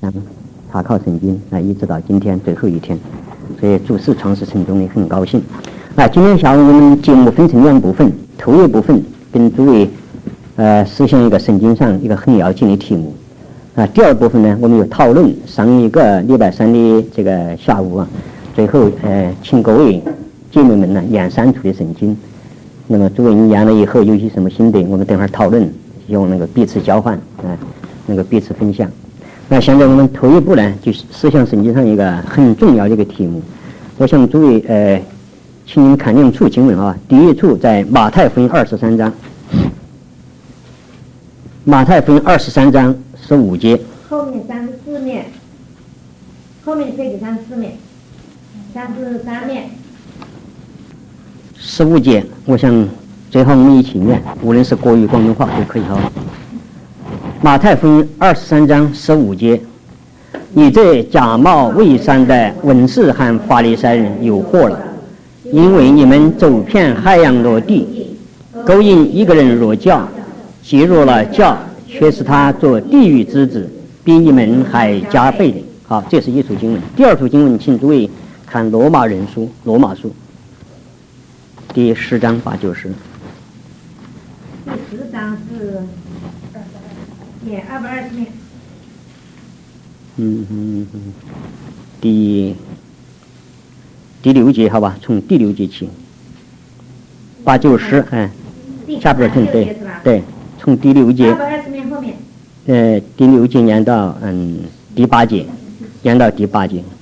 查考圣经一直到今天最后一天，所以主持创始成中呢很高兴。今天下午我们节目分成两部分，头一部分跟诸位思想一个圣经上一个很要紧的题目。第二部分呢，我们有讨论上一个礼拜三的这个下午最后请各位姐妹们呢研三处的圣经。那么诸位你研了以后有些什么心得，我们等会儿讨论，用那个彼此交换那个彼此分享。那现在我们头一步呢，就是思想圣经上一个很重要的一个题目。我想诸位请你们看两处经文第一处在马太福音23章，马太福音23章15节。 后面34面，后面配置34面，33面。 15节，我想最好我们一起念，无论是国语广东话都可以马太福音23章15节，你这假冒伪善的文士和法利赛人有祸了，因为你们走遍海洋落地，勾引一个人入教，既入了教，却使他做地狱之子，比你们还加倍的。好，这是一处经文。第二处经文，请诸位看罗马书第10章8、9、10。 第10章是220面。第6节，好吧，从第6节起，8、9、10，下边对，从第6节 220面后面。 第6节念到第8节，念到第8节。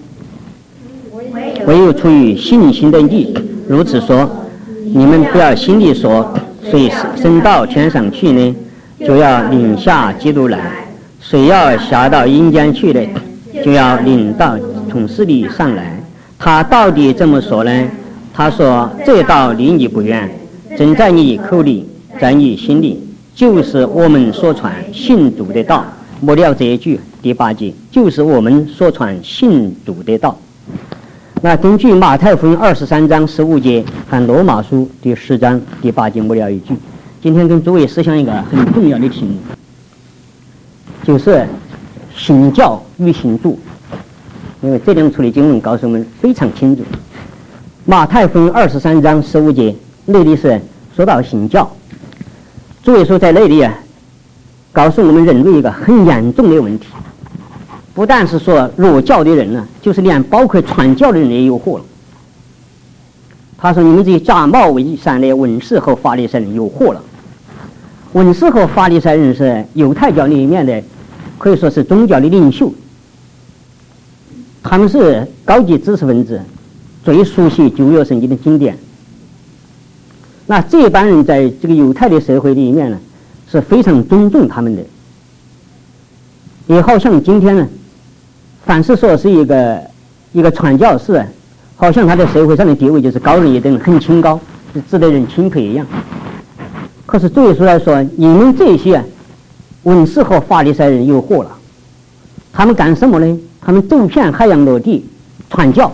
唯有出于信心的义，如此说，你们不要心里说，谁升到天上去呢，就要领下基督来；谁要下到阴间去呢，就要领到从死里上来。他到底这么说呢？他说：这道离你不远，正在你口里，在你心里，就是我们所传信主的道。末了这一句第8节，就是我们所传信主的道。那根据马太福音23章15节和罗马书第10章第8节末了一句，今天跟诸位思想一个很重要的题目，就是信教与信主。因为这两处的经文告诉我们非常清楚。马太福音23章15节那里是说到信教，诸位说在那里告诉我们人类一个很严重的问题，不但是说入教的人呢，就是连包括传教的人也有祸了。他说：你们这些假冒伪善的文士和法利赛人有祸了。文士和法利赛人是犹太教里面的，可以说是宗教的领袖，他们是高级知识分子，最熟悉旧约圣经的经典。那这帮人在这个犹太的社会里面呢，是非常尊重他们的。也好像今天呢，凡是说是一个传教士，好像他在社会上的地位就是高人一等，很清高，是值得人钦佩一样。可是对耶稣来说，你们这些文士和法利赛人有祸了。他们干什么呢？他们走遍海洋落地传教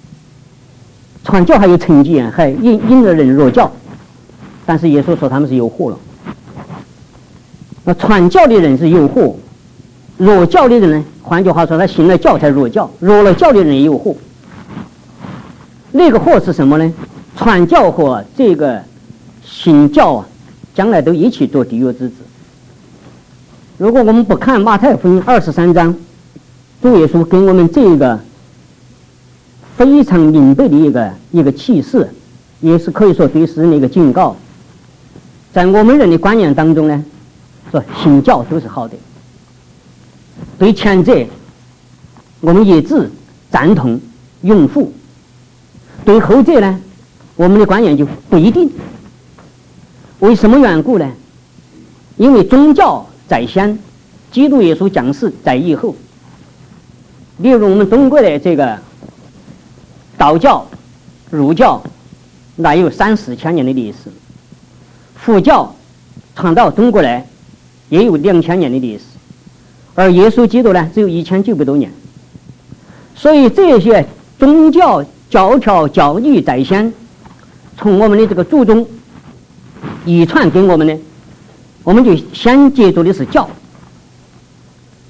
还有成绩还引了人入教。但是耶稣说他们是有祸了。那传教的人是有祸，入教的人呢，换句话说，他信了教才入教，入了教的人也有祸。那个祸是什么呢？传教和这个信教将来都一起做地狱之子。如果我们不看马太福音23章，主耶稣给我们这个非常明白的一个启示，也是可以说对世人的一个警告。在我们人的观念当中呢，说信教都是好的，对前者我们也致赞同拥护，对后者呢，我们的观念就不一定。为什么缘故呢？因为宗教在先，基督耶稣降世在以后。例如我们中国的这个道教、儒教，那有3、4千年的历史；佛教传到中国来也有2000年的历史，而耶稣基督呢，只有1900多年。所以这些宗教教条教义在先，从我们的这个祖宗遗传给我们的，我们就先接触的是教。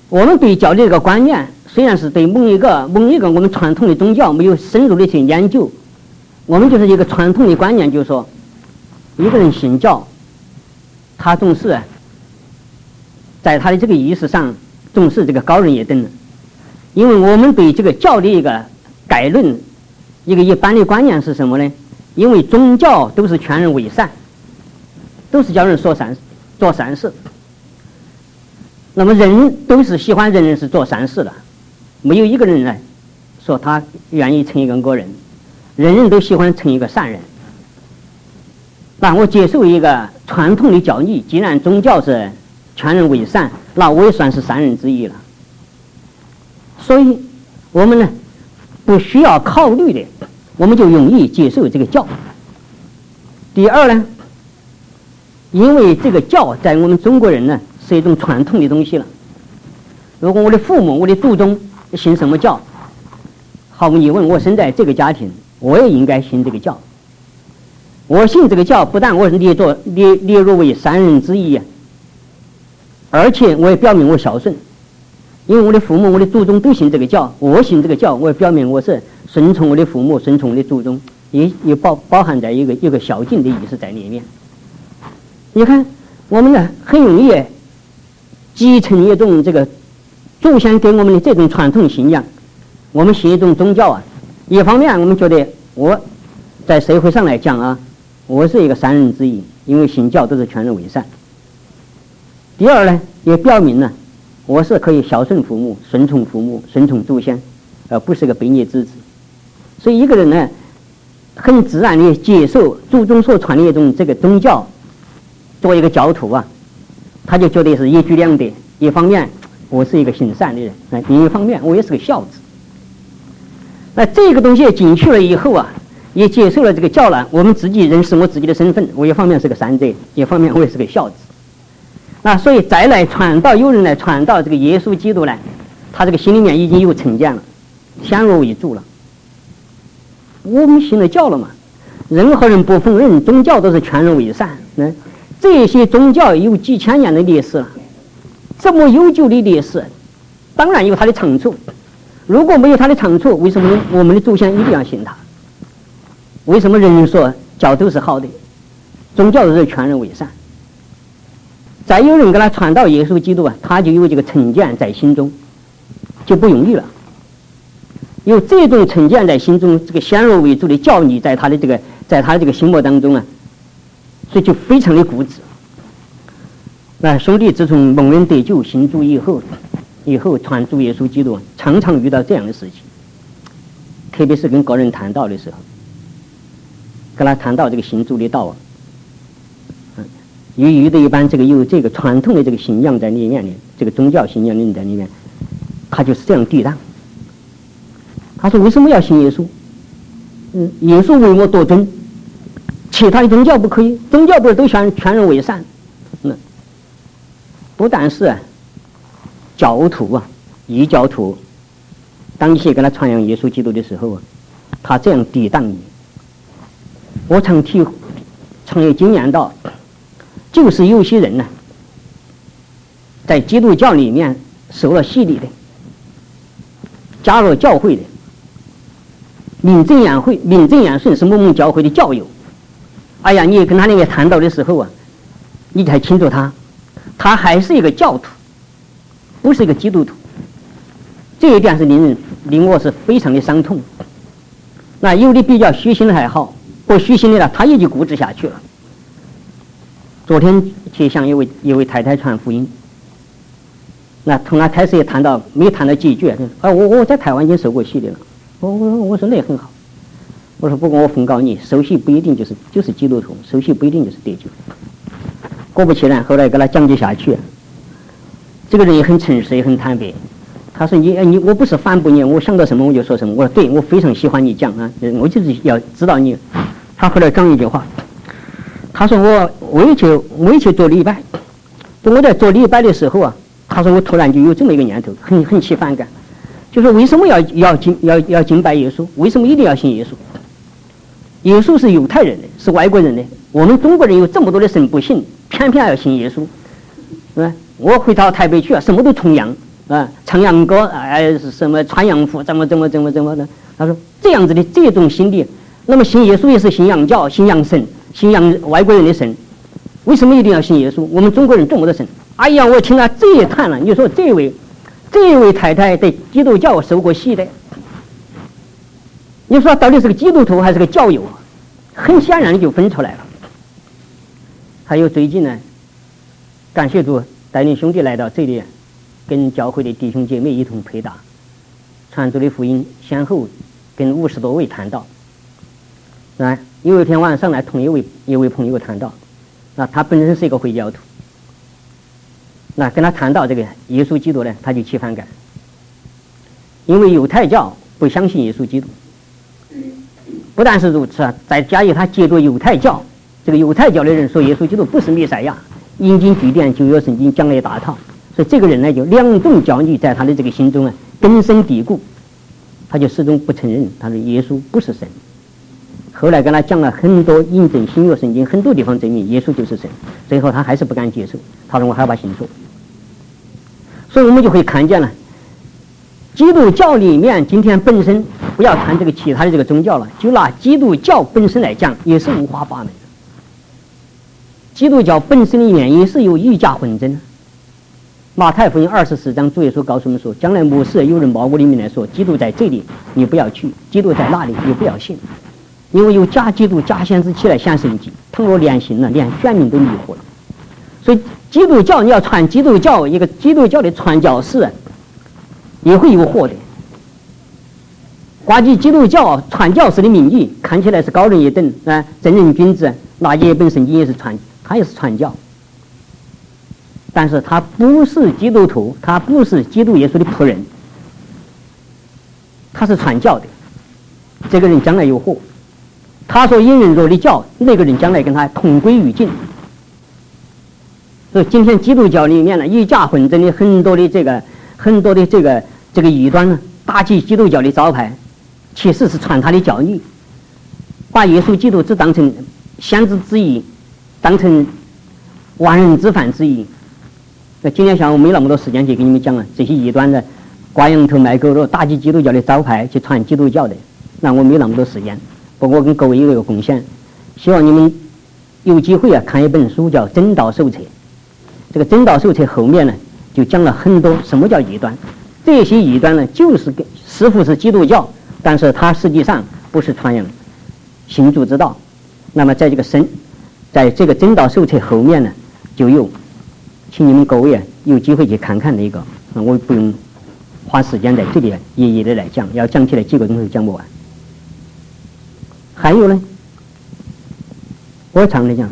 我们对教的这个观念，虽然是对某一个我们传统的宗教没有深入的去研究，我们就是一个传统的观念，就是说，一个人信教，他总是在他的这个意识上总是这个高人一等的，因为我们对这个教的一个概论，一个一般的观念是什么呢？因为宗教都是劝人为善，都是叫人做善事。那么人都是喜欢人是做善事的，没有一个人呢说他愿意成一个恶人，人人都喜欢成一个善人。那我接受一个传统的教义，既然宗教是劝人为善，那我也算是善人之一了。所以我们呢不需要考虑的，我们就容易接受这个教。第二呢，因为这个教在我们中国人呢是一种传统的东西了。如果我的父母我的祖宗信什么教，毫无疑问我生在这个家庭，我也应该信这个教。我信这个教，不但我是列入为善人之一，而且我也表明我孝顺，因为我的父母我的祖宗都信这个教，我信这个教，我也表明我是顺从我的父母，顺从我的祖宗，也包含在一个孝敬的意思在里面。你看我们呢很容易继承一种这个祖先给我们的这种传统信仰，我们信一种宗教啊，一方面我们觉得我在社会上来讲啊，我是一个善人之一，因为信教都是劝人为善。第二呢，也表明呢我是可以孝顺父母，顺从父母，顺从祖先，而不是个悖逆之子。所以一个人呢很自然的接受祖宗所传的一种这个宗教，作为一个教徒啊，他就觉得是一举两得，一方面我是一个行善的人，另一方面我也是个孝子。那这个东西进去了以后啊，也接受了这个教了，我们自己认识我自己的身份，我一方面是个善者，一方面我也是个孝子。那所以再来传道，有人来传道这个耶稣基督呢，他这个心里面已经有成见了，先入为主了。我们信了教了嘛，任何人不否认宗教都是劝人为善，这些宗教有几千年的历史了，这么悠久的历史，当然有它的长处。如果没有它的长处，为什么我们的祖先一定要信它？为什么人人说教都是好的，宗教都是劝人为善？再有人给他传道耶稣基督啊，他就有这个成见在心中，就不容易了。有这种成见在心中，这个先入为主的教义在他的这个心目当中啊，所以就非常的固执。那兄弟自从蒙恩得救信主以后传主耶稣基督，常常遇到这样的事情，特别是跟个人谈道的时候，跟他谈到这个信主的道啊，由于的一般这个有这个传统的这个信仰在里面的，这个宗教信仰在里面，他就是这样抵挡。他说为什么要信耶稣？耶稣为我多尊，其他的宗教不可以，宗教不是都劝人为善？不但是教徒啊，异教徒，当一些跟他传扬耶稣基督的时候啊，他这样抵挡你。我常也经验到，就是有些人呢，在基督教里面受了洗礼的，加入教会的，名正言顺是某某教会的教友。哎呀，你跟他那个谈到的时候啊，你才清楚他还是一个教徒，不是一个基督徒。这一点是令我是非常的伤痛。那有的比较虚心的还好，不虚心的了，他也就固执下去了。昨天去向一位太太传福音，那从他开始也没谈到几句，我在台湾已经受过洗礼了。我说那很好。我说不过我奉告你，受洗不一定就是基督徒，受洗不一定就是得救。果不其然，后来跟他讲解下去，这个人也很诚实，也很坦白。他说你我不是反驳你，我想到什么我就说什么。我说对，我非常喜欢你讲啊，我就是要知道你。他后来讲一句话，他说我也去做礼拜，等我在做礼拜的时候啊，他说我突然就有这么一个念头，很起反感，就是为什么要敬拜耶稣？为什么一定要信耶稣？耶稣是犹太人的，是外国人的，我们中国人有这么多的神不信，偏偏要信耶稣，是吧？我回到台北去啊，什么都崇洋， 唱洋歌，什么穿洋服，怎么的。他说这样子的这种心理，那么信耶稣也是信仰教、信仰神、信仰外国人的神，为什么一定要信耶稣？我们中国人这么多神。哎呀，我听了这一谈了，你说这位太太对基督教受过洗的，你说到底是个基督徒还是个教友？很显然就分出来了。还有最近呢，感谢主带领兄弟来到这里，跟教会的弟兄姐妹一同配搭，传主的福音，先后跟50多位谈到。有一天晚上呢，同一位朋友谈到，他本身是一个回教徒，跟他谈到这个耶稣基督呢，他就起反感，因为犹太教不相信耶稣基督。不但是如此再加以他借助犹太教，这个犹太教的人说耶稣基督不是弥赛亚，引经据典，旧约圣经讲了一大套，所以这个人呢就两种教义在他的这个心中根深蒂固，他就始终不承认他说耶稣不是神。后来跟他讲了很多印证新约圣经很多地方证明耶稣就是神，最后他还是不敢接受，他说我害怕信说。所以我们就会看见了，基督教里面今天本身不要谈这个其他的这个宗教了，就拿基督教本身来讲也是五花八门的。基督教本身里面也是有以假混真。马太福音24章主耶稣告诉我们说，将来末世有人冒我的名来说基督在这里，你不要去；基督在那里，你不要信，因为有假基督假先知起来显神迹，倘若连行了，连选民都迷惑了。所以基督教你要传基督教，一个基督教的传教士也会有祸的。挂起基督教传教士的名义，看起来是高人一等正人君子，那一本圣经也是他也是传教，但是他不是基督徒，他不是基督耶稣的仆人，他是传教的。这个人将来有祸，他所引人入的教，那个人将来跟他同归于尽。所以今天基督教里面呢，以假混真的很多的这个异端呢，打击基督教的招牌，其实是传他的教义，把耶稣基督只当成先知之一，当成万人之犯之一。那今天下午没那么多时间去给你们讲了这些异端的挂羊头卖狗肉，打击基督教的招牌去传基督教的，那我没那么多时间。不过我跟各位有一个贡献，希望你们有机会看一本书叫《真道手册》。这个《真道手册》后面呢，就讲了很多什么叫异端。这些异端呢，就是似乎是基督教，但是它实际上不是传扬信主之道。那么在这个《真道手册》后面呢，就有，请你们各位有机会去看看那个，我不用花时间在这里一一的来讲，要讲起来几个钟头讲不完。还有呢，我常的讲，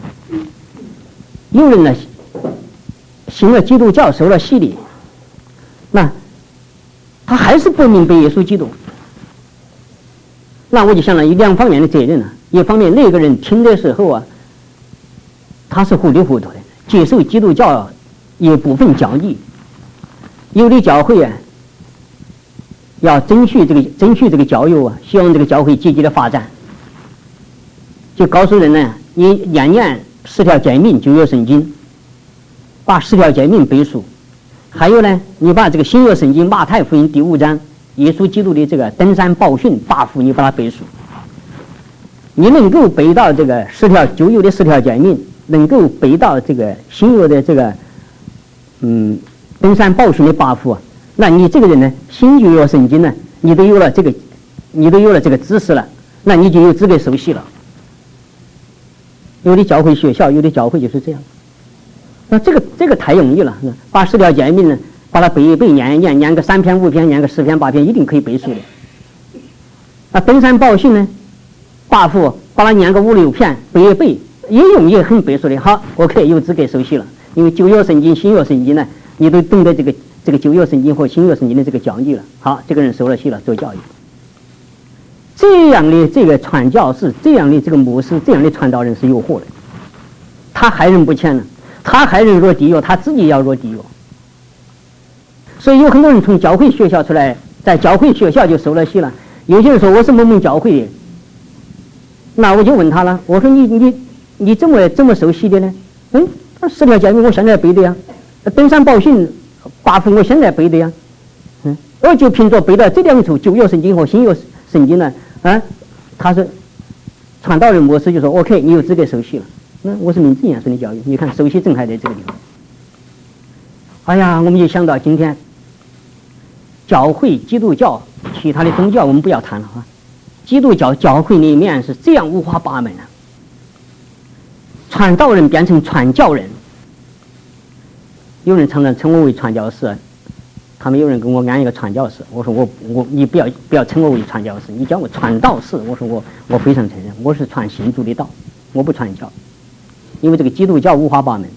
有人呢信了基督教，受了洗礼，那他还是不明白耶稣基督，那我就想了有两方面的责任了。一方面那个人听的时候他是糊里糊涂的，接受基督教一部分教义，有的教会要争取这个教友希望这个教会积极的发展，就告诉人呢，你念10条诫命，旧约圣经，把10条诫命背熟。还有呢，你把这个新约圣经马太福音第5章耶稣基督的这个登山宝训8福，你把它背熟。你能够背到这个旧约的10条诫命，能够背到这个新约的这个登山宝训的8福，那你这个人呢，新旧约圣经呢，你都有了这个知识了，那你就有资格受洗了。有的教会学校，有的教会就是这样。那这个太容易了，把10条诫命呢，把它背一背，念个3篇5篇，念个10篇8篇，一定可以背熟的。登山宝训呢，8福，把它念个5、6篇，背一背，也容易很背熟的。好 ，OK， 有资格受洗了。因为旧约圣经、新约圣经呢，你都懂得这个旧约圣经和新约圣经的这个教义了。好，这个人受了洗了，做教育。这样的这个传教士，这样的这个牧师，这样的传道人是有祸的。他害人不浅呢，他害人入地狱，他自己要入地狱。所以有很多人从教会学校出来，在教会学校就受了洗了。有些人说我是某某教会的，那我就问他了，我说你怎么受洗的呢？10条诫命我现在背的呀，登山宝训 8分我现在背的呀，我就凭着背到这2处旧约圣经和新约圣经呢，他说传道人模式就说 OK， 你有资格受洗了。那我是名正言顺的教育，你看受洗证还在这个地方。哎呀，我们就想到今天教会基督教其他的宗教我们不要谈了啊，基督教教会里面是这样五花八门啊，传道人变成传教人，有人常常称我为传教士，他们有人跟我安一个传教士，我说你不要称我为传教士，你叫我传道士，我说我非常承认，我是传新主的道，我不传教，因为这个基督教五花八门。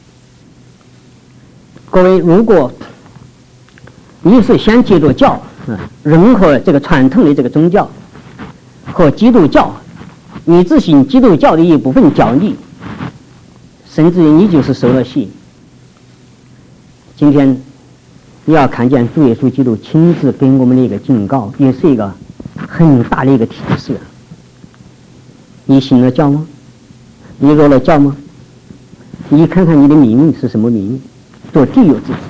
各位，如果你是想接着教，任何这个传统的这个宗教和基督教，你执行基督教的一部分教义，甚至于你就是受了洗。今天你要看见主耶稣基督亲自给我们的一个警告，也是一个很大的一个提示。你信了教吗？你入了教吗？你看看你的命运是什么命运，做地有自知。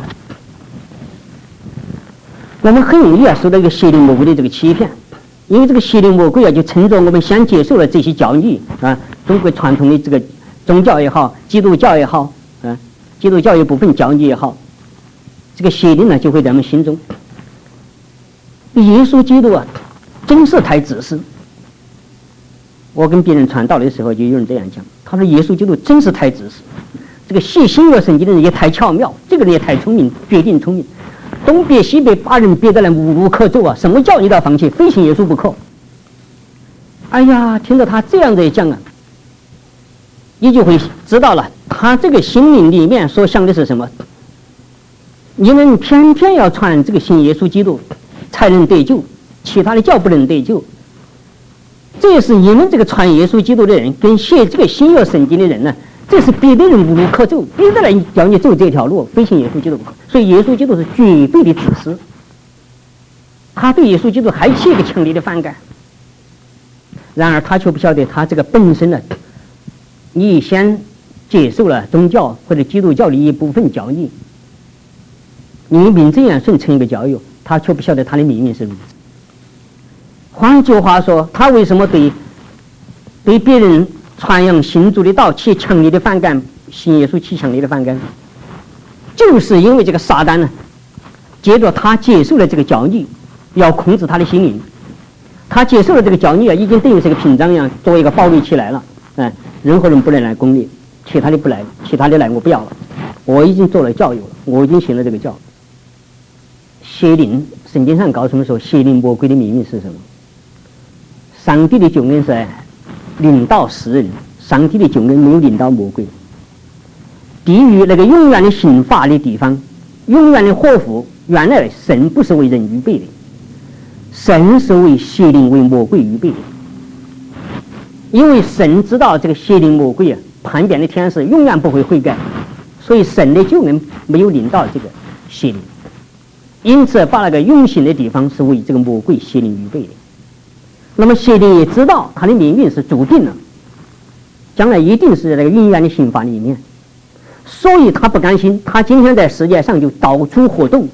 我们很容易受到一个邪灵魔鬼的这个欺骗，因为这个邪灵魔鬼就趁着我们先接受了这些教义中国传统的这个宗教也好，基督教也好，基督教一部分教义也好，这个邪灵呢就会在我们心中。耶稣基督真是太自私。我跟别人传道的时候就有人这样讲，他说耶稣基督真是太自私，这个写新约圣经的人也太巧妙，这个人也太聪明，绝顶聪明，东别西北把人别得来无路可走啊，什么教你都要放弃，非信耶稣不可。哎呀，听到他这样的讲你就会知道了，他这个心灵里面所想的是什么。你们偏偏要传这个信耶稣基督才能得救，其他的教不能得救。这也是你们这个传耶稣基督的人跟写这个新约圣经的人呢，这是别的人无路可走，别的人叫你走这条路，非信耶稣基督不可。所以耶稣基督是绝对的自私，他对耶稣基督还起一个强烈的反感。然而他却不晓得，他这个本身呢，你先接受了宗教或者基督教的一部分教义，你名正言顺成一个教友，他却不晓得他的命运是如此。换句话说，他为什么对别人传扬新主的道起强烈的反感，信耶稣起强烈的反感，就是因为这个撒旦呢，接着他接受了这个教义，要控制他的心灵。他接受了这个教义已经等于是个屏障一样，作为一个堡垒起来了。任何人不能来攻击，其他的不来，其他的来我不要了，我已经做了教友了，我已经信了这个教。邪灵，圣经上告诉我们说，邪灵魔鬼的命运是什么？上帝的救恩是领导世人，上帝的救恩没有领导魔鬼。地狱那个永远的刑罚的地方，永远的祸福，原来神不是为人预备的，神是为邪灵为魔鬼预备的。因为神知道这个邪灵魔鬼叛变的天使永远不会悔改，所以神的救恩没有领导这个邪灵，因此把那个永刑的地方是为这个魔鬼邪灵预备的。那么邪灵也知道他的命运是注定了，将来一定是在那个永远的刑罚里面，所以他不甘心，他今天在世界上就到处活动。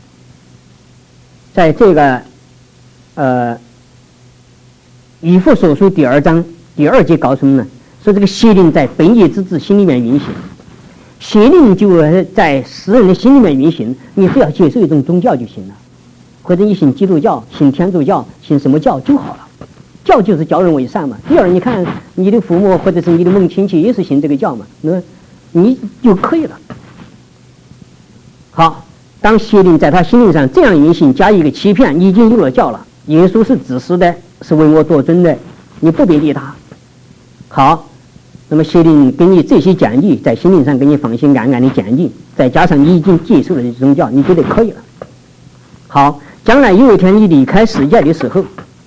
在这个以弗所书第2章第2节告诉我们呢，说这个邪灵在悖逆之子心里面运行，邪灵就在世人的心里面运行，你只要接受一种宗教就行了，或者你信基督教、信天主教、信什么教就好了。教就是教人为善嘛。第二，你看你的父母或者是你的门亲戚也是信这个教嘛，那你就可以了。好，当邪灵在他心灵上这样运行，加一个欺骗，已经有了教了。耶稣是自私的，是为我作准的，你不必理他。好，那么邪灵给你这些建议，在心灵上给你放心安安的建议，再加上你已经接受了这宗教，你觉得可以了。好，将来有一天你离开世界的时候，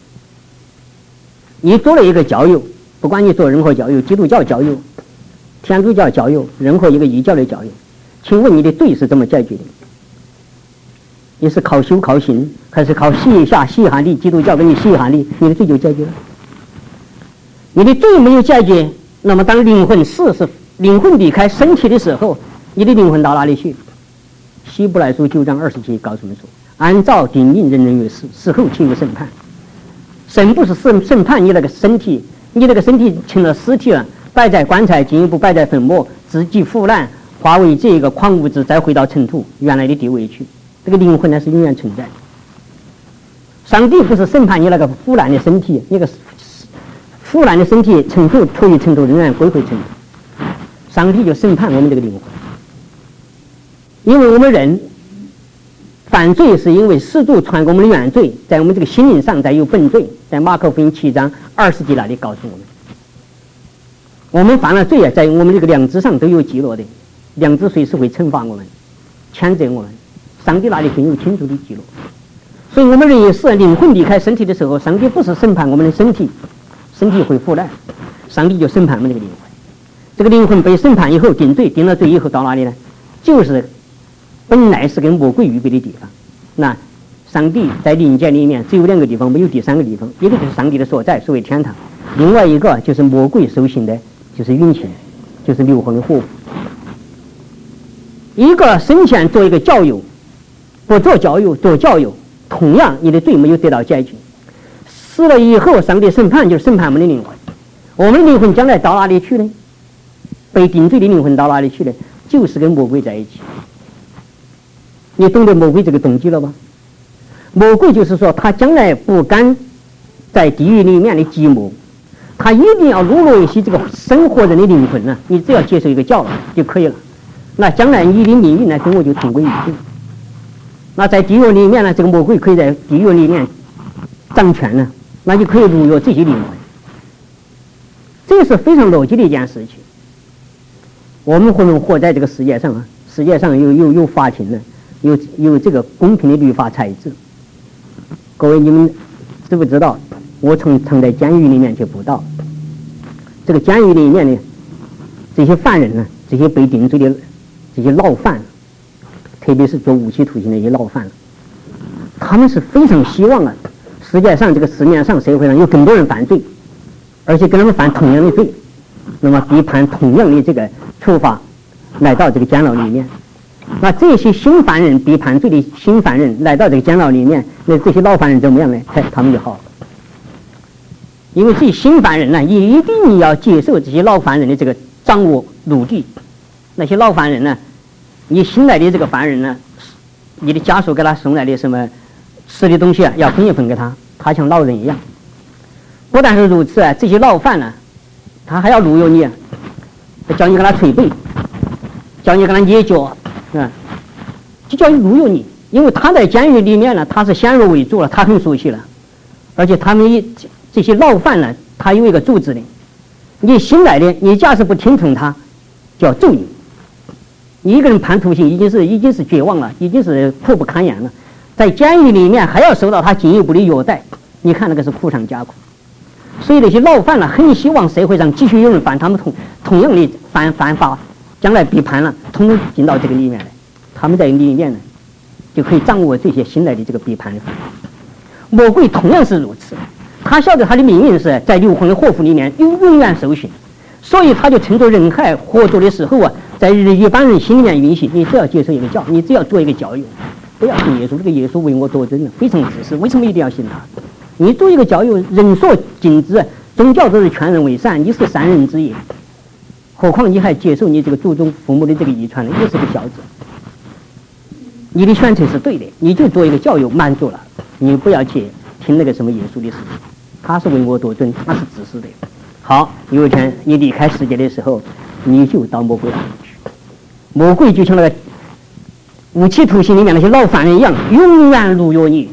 你做了一个教友，不管你做任何教友，基督教教友、天主教教友，任何一个异教的教友，请问你的罪是怎么解决的？你是靠修靠行，还是靠洗一下洗汗的？基督教给你洗汗的，你的罪就解决了。你的罪没有解决，那么当灵魂离开身体的时候，你的灵魂到哪里去？ 希伯来书9章20节告诉我们说，按照定命人为事，死后请有审判。神不是审判你那个身体，你那个身体成了尸体了，摆在棺材，进一步摆在坟墓，自己腐烂，化为这个矿物质，再回到尘土原来的地位去。这个灵魂呢是永远存在的。上帝不是审判你那个腐烂的身体，那个腐烂的身体尘土处于尘土，仍然归回尘土。上帝就审判我们这个灵魂，因为我们人犯罪是因为始祖传给我们的原罪，在我们这个心灵上再有本罪，在马可福音7章20节那里告诉我们，我们犯了罪啊，在我们这个良知上都有记录的，良知随时会惩罚我们，谴责我们，上帝那里很有清楚的记录。所以我们人一死，灵魂离开身体的时候，上帝不是审判我们的身体，身体会腐烂，上帝就审判我们这个灵魂。这个灵魂被审判以后定罪，定了罪以后到哪里呢？就是本来是跟魔鬼预备的地方。那上帝在灵界里面只有2个地方，没有第3个地方，一个就是上帝的所在，所谓天堂；另外一个就是魔鬼受刑的，就是运行，就是硫磺的火。一个生前做一个教友，不做教友做教友，同样你的罪没有得到解决。死了以后，上帝审判就是审判我们的灵魂。我们的灵魂将来到哪里去呢？被定罪的灵魂到哪里去呢？就是跟魔鬼在一起。你懂得魔鬼这个动机了吧？魔鬼就是说，他将来不甘在地狱里面的寂寞，他一定要掳落一些这个生活人的灵魂呢。你只要接受一个教就可以了。那将来你的命运呢，跟我就同归于尽。那在地狱里面呢，这个魔鬼可以在地狱里面掌权呢，那就可以掳有这些灵魂。这是非常逻辑的一件事情。我们活在这个世界上啊，世界上有法庭呢，有这个公平的律法裁制。各位，你们知不知道？我曾在监狱里面去布道。这个监狱里面呢，这些犯人呢，这些被定罪的这些牢犯，特别是做无期徒刑的一些牢犯，他们是非常希望啊，世界上这个市面上社会上有更多人犯罪，而且跟他们犯同样的罪，那么被判同样的这个处罚，来到这个监牢里面。那这些新犯人被判罪的新犯人来到这个监牢里面，那这些老犯人怎么样呢？他们就好了。因为这些新犯人呢，一定要接受这些老犯人的这个掌握奴隶。那些老犯人呢，你新来的这个犯人呢，你的家属给他送来的什么吃的东西啊，要分一分给他，他像老人一样。不但是如此啊，这些老犯呢，他还要掳有你，叫你给他捶背，叫你给他捏脚，就叫你掳有你。因为他在监狱里面呢，他是先入为主了，他很熟悉了，而且他们这些牢犯呢，他有一个组织的，你新来的，你假使不听从他，就要揍你。你一个人判徒刑已经是绝望了，已经是苦不堪言了，在监狱里面还要受到他进一步的虐待，你看那个是苦上加苦。所以那些牢犯呢，很希望社会上继续有人犯他们同样的犯法，将来被判了，统统进到这个里面来，他们在里面呢，就可以掌握这些新来的这个被判的犯。魔鬼同样是如此，他晓得他的命运是在硫磺的火湖里面永远受刑，所以他就趁着人还活着的时候啊，在一般人心里面运行。你只要接受一个教，你只要做一个教友，不要信耶稣，这个耶稣为我夺尊了，非常自私，为什么一定要信他？你做一个教友，人所敬之，宗教都是劝人为善，你是善人之一，何况你还接受你这个祖宗父母的这个遗传呢，也是个孝子。你的选择是对的，你就做一个教友满足了，你不要去听那个什么耶稣的事情，他是为我夺尊，他是自私的。好，有一天你离开世界的时候，你就到魔鬼那里去。魔鬼就像那个无期徒刑里面那些老犯人一样，永远掳有你。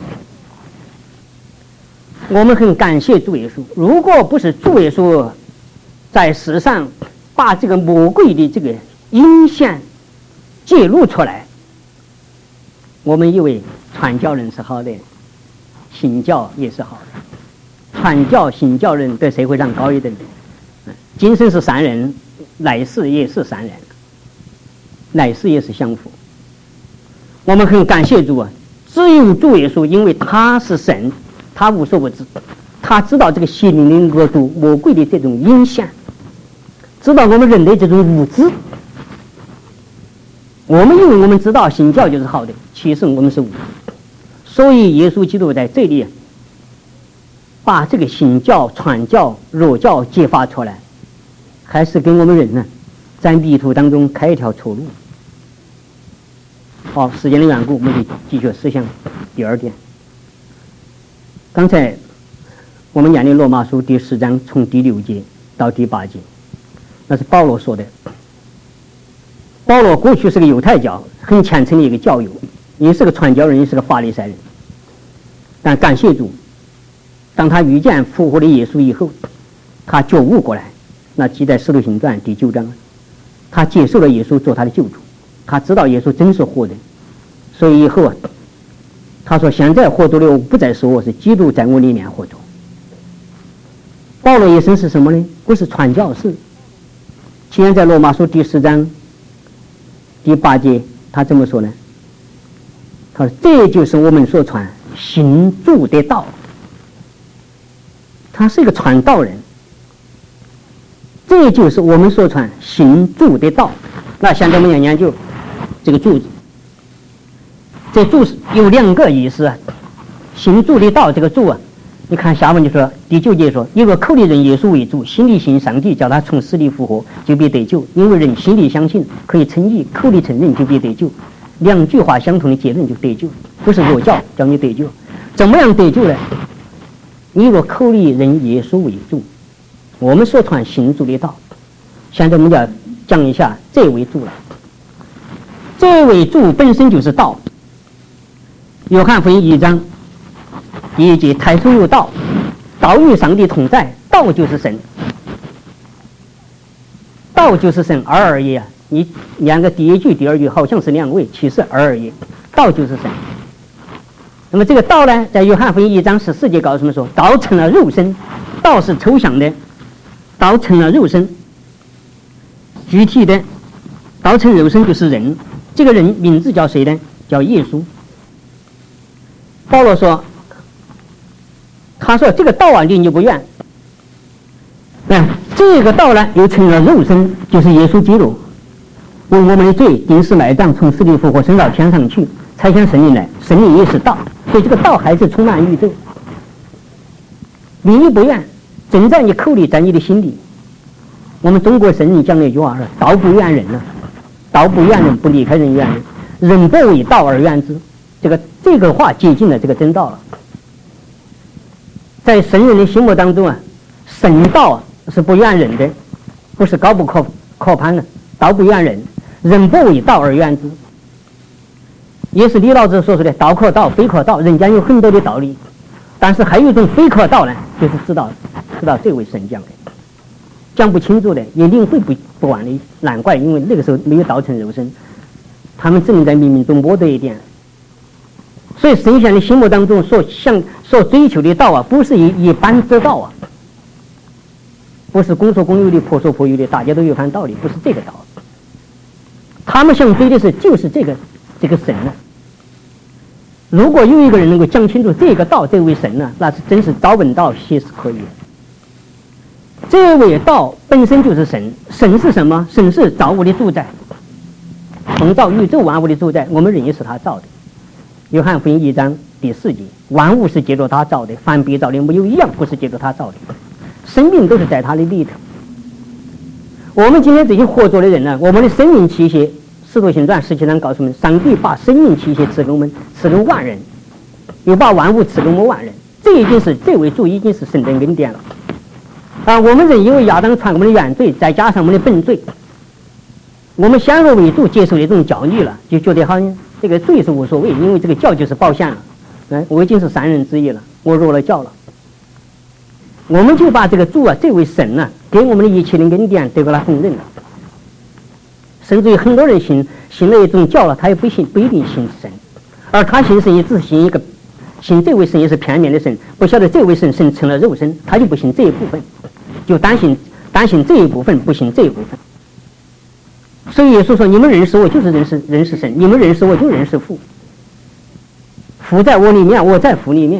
我们很感谢主耶稣，如果不是主耶稣在世上把这个魔鬼的这个阴险揭露出来，我们以为传教人是好的，信教也是好的，传教信教人在社会上高一等的，今生是善人，来世也是善人，来世也是相符。我们很感谢主啊，只有主耶稣，因为他是神，他无所不知，他知道这个邪灵的恶毒，魔鬼的这种阴险，知道我们人类这种无知， 我们因为我们知道信教就是好的，其实我们是无的。所以耶稣基督在这里把这个信教、传教、裸教揭发出来，还是给我们人呢在迷途当中开一条出路。好，时间的缘故，我们就继续思想第二点。刚才我们念的罗马书第10章从第6节到第8节，那是保罗说的。保罗过去是个犹太教很虔诚的一个教友，也是个传教人，也是个法利赛人。但感谢主，当他遇见复活的耶稣以后，他觉悟过来。那记在《使徒行传》第9章，他接受了耶稣做他的救主，他知道耶稣真是活的，所以以后他说：“现在活着的我不再是我，是基督在我里面活着。”保罗一生是什么呢？不是传教士。现在罗马书第10章第8节，他这么说呢？他说：“这就是我们所传行主的道。”他是一个传道人。这就是我们所传行主的道。那现在我们要研究这个主字，这主有2个意思。行主的道，这个主你看下文就说第9节说：“因为口里认耶稣为主，心里信上帝叫他从死里复活，就必得救。因为人心里相信可以称义，口里承认就必得救。2句话相同的结论就得救，不是裸教叫你得救。怎么样得救呢？你若口里认耶稣为主。”我们所传行主的道，现在我们要讲一下这位主了。这位主本身就是道。约翰福音1章1节：“太初有道，道与上帝同在，道就是神。”道就是神，二而一啊！你两个第1句、第2句好像是2位，其实二而一。道就是神。那么这个道呢，在约翰福音1章14节告诉我们说：“道成了肉身。”道是抽象的。道成了肉身，具体的道成肉身就是人。这个人名字叫谁呢？叫耶稣。保罗说，他说这个道离你不远，这个道呢又成了肉身，就是耶稣基督为我们的罪钉死埋葬，从死里复活，升到天上去，差遣圣灵来，圣灵也是道，所以这个道还是充满宇宙，离你不远，正在你口里，在你的心里。我们中国圣人讲了一句话：“道不远人啊，道不远人，不离开人远人，人不为道而远之。”这个话接近了这个真道了。在圣人的心目当中神道是不远人的，不是高不可攀的。道不远人，人不为道而远之。也是李老师所说的“道可道，非可道”。人间有很多的道理，但是还有一种非可道呢，就是知道这位神讲的，讲不清楚的，也领会不完的，难怪，因为那个时候没有道成肉身，他们只能在冥冥中摸得一点。所以圣贤的心目当中所追求的道不是一般之道不是公说公有理，婆说婆有理，大家都有番道理，不是这个道。他们想追的就是这个神呢。如果有一个人能够讲清楚这个道，这位神呢，那是真是朝闻道，夕死可以。这位道本身就是神，神是什么？神是造物的主宰，创造宇宙万物的主宰，我们人也是他造的。约翰福音1章第4节：“万物是借着他造的，凡被造的没有一样不是借着他造的，生命都是在他的里头。”我们今天这些活着的人呢，我们的生命器械，《使徒行传》17章告诉我们，上帝把生命器械赐给我们，赐给万人，又把万物赐给我们万人。这位主已经是神的恩典了。我们人因为亚当传我们的原罪，再加上我们的本罪，我们先入为主，接受一种教育了，就觉得好像这个罪是无所谓，因为这个教就是保险了。我已经是3人之一了，我入了教了，我们就把这个主这位神呢，给我们的一切的恩典都给他否认了。甚至于很多人信了一种教了，他也不一定信神，而他信神也只信信这位神也是片面的神，不晓得这位神成了肉身，他就不信这一部分，就单信这一部分，不信这一部分。所以耶稣说：“你们认识我，就是认识神；你们认识我，就认识父。父在我里面，我在父里面。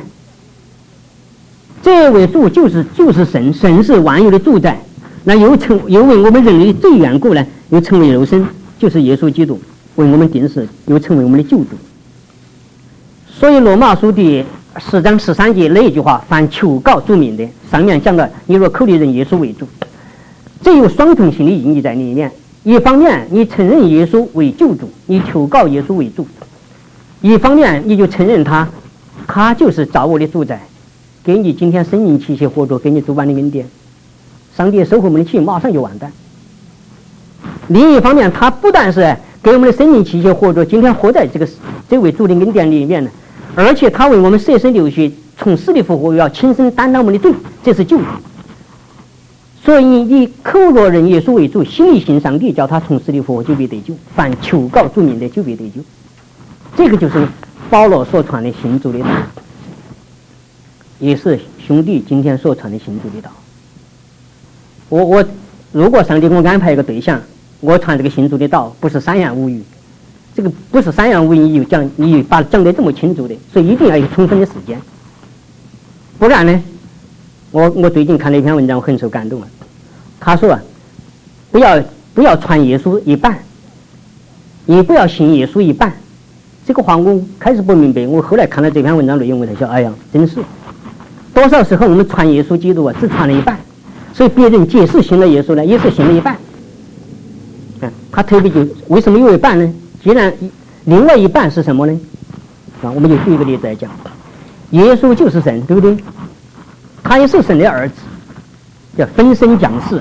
这位主就是神，神是万有的主宰。那又为我们人类最缘故呢，又成为肉身，就是耶稣基督。 为我们定死，又成为我们的救主。所以罗马书第10章13节那一句话，凡求告主名的，上面讲的，你若口里认耶稣为主，这有双重性的意义在里面。一方面你承认耶稣为救主，你求告耶稣为主；一方面你就承认他就是造物的主宰，给你今天生命气息活着，给你主办的恩典。上帝收回我们的气，马上就完蛋。另一方面，他不但是给我们的生命气息活着，今天活在这位主的恩典里面呢，而且他为我们舍身流血，从死里复活，要亲身担当我们的罪，这是救主。所以你口若认耶稣为主，心里信上帝叫他从死里复活，就必得救。凡求告主名的，就必得救。这个就是保罗所传的新主的道，也是兄弟今天所传的新主的道。我如果上帝给我安排一个对象，我传这个新主的道，不是三言五语，这个不是三言五语你把它讲得这么清楚的，所以一定要有充分的时间，不然呢，我最近看了一篇文章，我很受感动了。他说不要传耶稣一半，也不要信耶稣一半。这个话我开始不明白，我后来看了这篇文章内容，我才想，哎呀，真是多少时候我们传耶稣基督只传了一半，所以别人解释信了耶稣呢，也是信了一半。他特别就为什么有一半呢？既然另外一半是什么呢？我们就举一个例子来讲，耶稣就是神，对不对？他也是神的儿子，叫分身降世。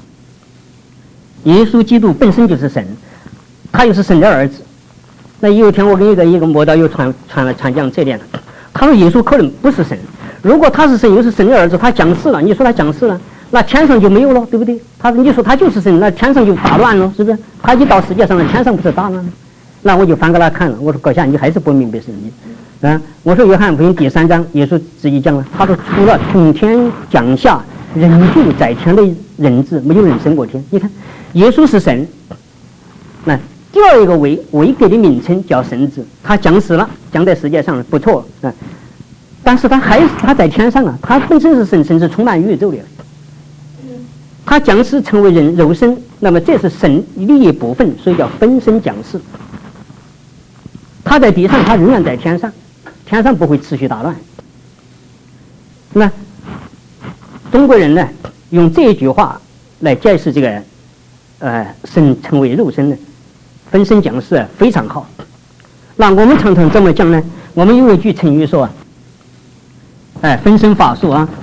耶稣基督本身就是神，他又是神的儿子。那有一天我跟一个魔道友传讲这点了，他说耶稣可能不是神，如果他是神又是神的儿子，他降世了，你说他降世了，那天上就没有了，对不对？你说他就是神，那天上就大乱了，是不是？他一到世界上了，天上不是大乱了？那我就翻给他看了，我说阁下你还是不明白圣经啊！我说约翰福音第3章，耶稣自己讲了，他说除了从天降下人就在天的人子，没有人升过天。你看耶稣是神，那第二一个位格的名称叫神子，他降世了，降在世界上了，不错啊。但是他在天上啊，他本身是神，甚至充满宇宙的。他降世成为人肉身，那么这是神的一部分，所以叫分身降世。他在地上，他仍然在天上，天上不会持续打乱。那中国人呢，用这一句话来解释这个神成为肉身呢，分身降世非常好。那我们常常怎么讲呢？我们有一句成语说分身乏术啊。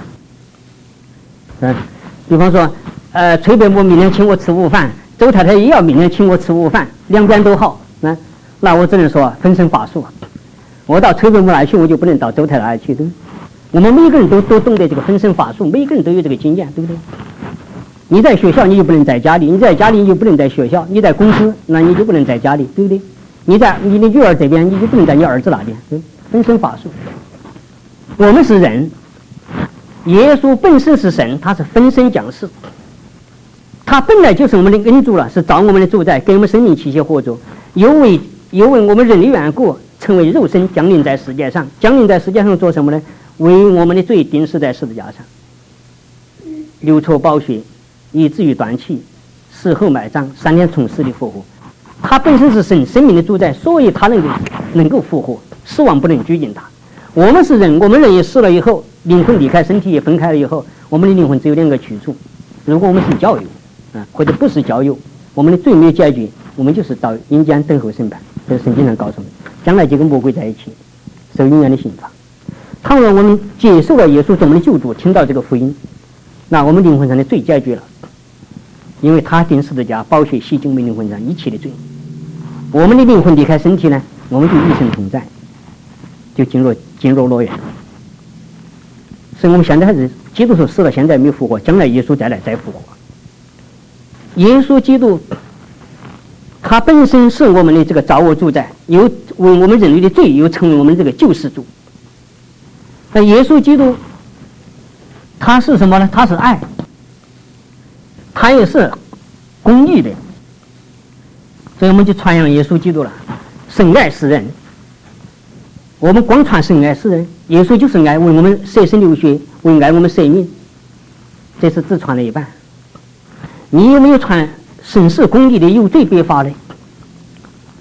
比方说崔伯母明天请我吃午饭，周太太也要明天请我吃午饭，两边都好。那我只能说分身乏术。我到崔伯母那去，我就不能到周太太那去，对不对？我们每个人都懂得这个分身乏术，每个人都有这个经验，对不对？你在学校你就不能在家里，你在家里你就不能在学校，你在公司那你就不能在家里，对不对？你在你的女儿这边，你就不能在你儿子那边，对，分身乏术。我们是人，耶稣本身是神，他是分身降世，他本来就是我们的恩主了，是造我们的主宰，给我们生命气息活着，又为我们人的缘故成为肉身降临在世界上。降临在世界上做什么呢？为我们的罪钉死在十字架上，流出宝血，以至于断气，死后埋葬，3天从死里复活。他本身是神生命的主宰，所以他能够复活，死亡不能拘禁他。我们是人，我们人也死了以后，灵魂离开身体也分开了以后，我们的灵魂只有2个去处。如果我们是教友或者不是教友，我们的罪没有解决，我们就是到阴间等候审判。这是圣经上告诉我们，将来就跟魔鬼在一起，受永远的刑罚。倘若我们接受了耶稣做我们的救主，听到这个福音，那我们灵魂上的罪解决了，因为他钉十字架，宝血洗净我们灵魂上一切的罪。我们的灵魂离开身体呢，我们就与神同在，就进入乐园。所以我们现在还是基督徒死了，现在没有复活，将来耶稣再来再复活。耶稣基督他本身是我们的这个造物主宰，又为我们人类的罪又成为我们这个救世主。那耶稣基督他是什么呢？他是爱，他也是公义的，所以我们就传扬耶稣基督了。神爱世人，我们光传神爱世人，耶稣就是爱，为我们舍身流血，为爱我们舍命，这是只传了一半。你有没有传神是公义的，有罪别罚的？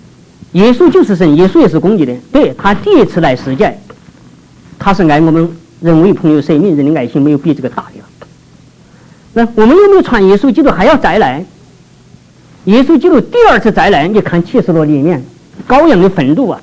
耶稣就是神，耶稣也是公义的。对，他第一次来世界，他是爱我们人为朋友舍命，人的爱心没有比这个大的了。那我们有没有传耶稣基督还要再来？耶稣基督第二次再来，你看启示录里面羔羊的愤怒啊，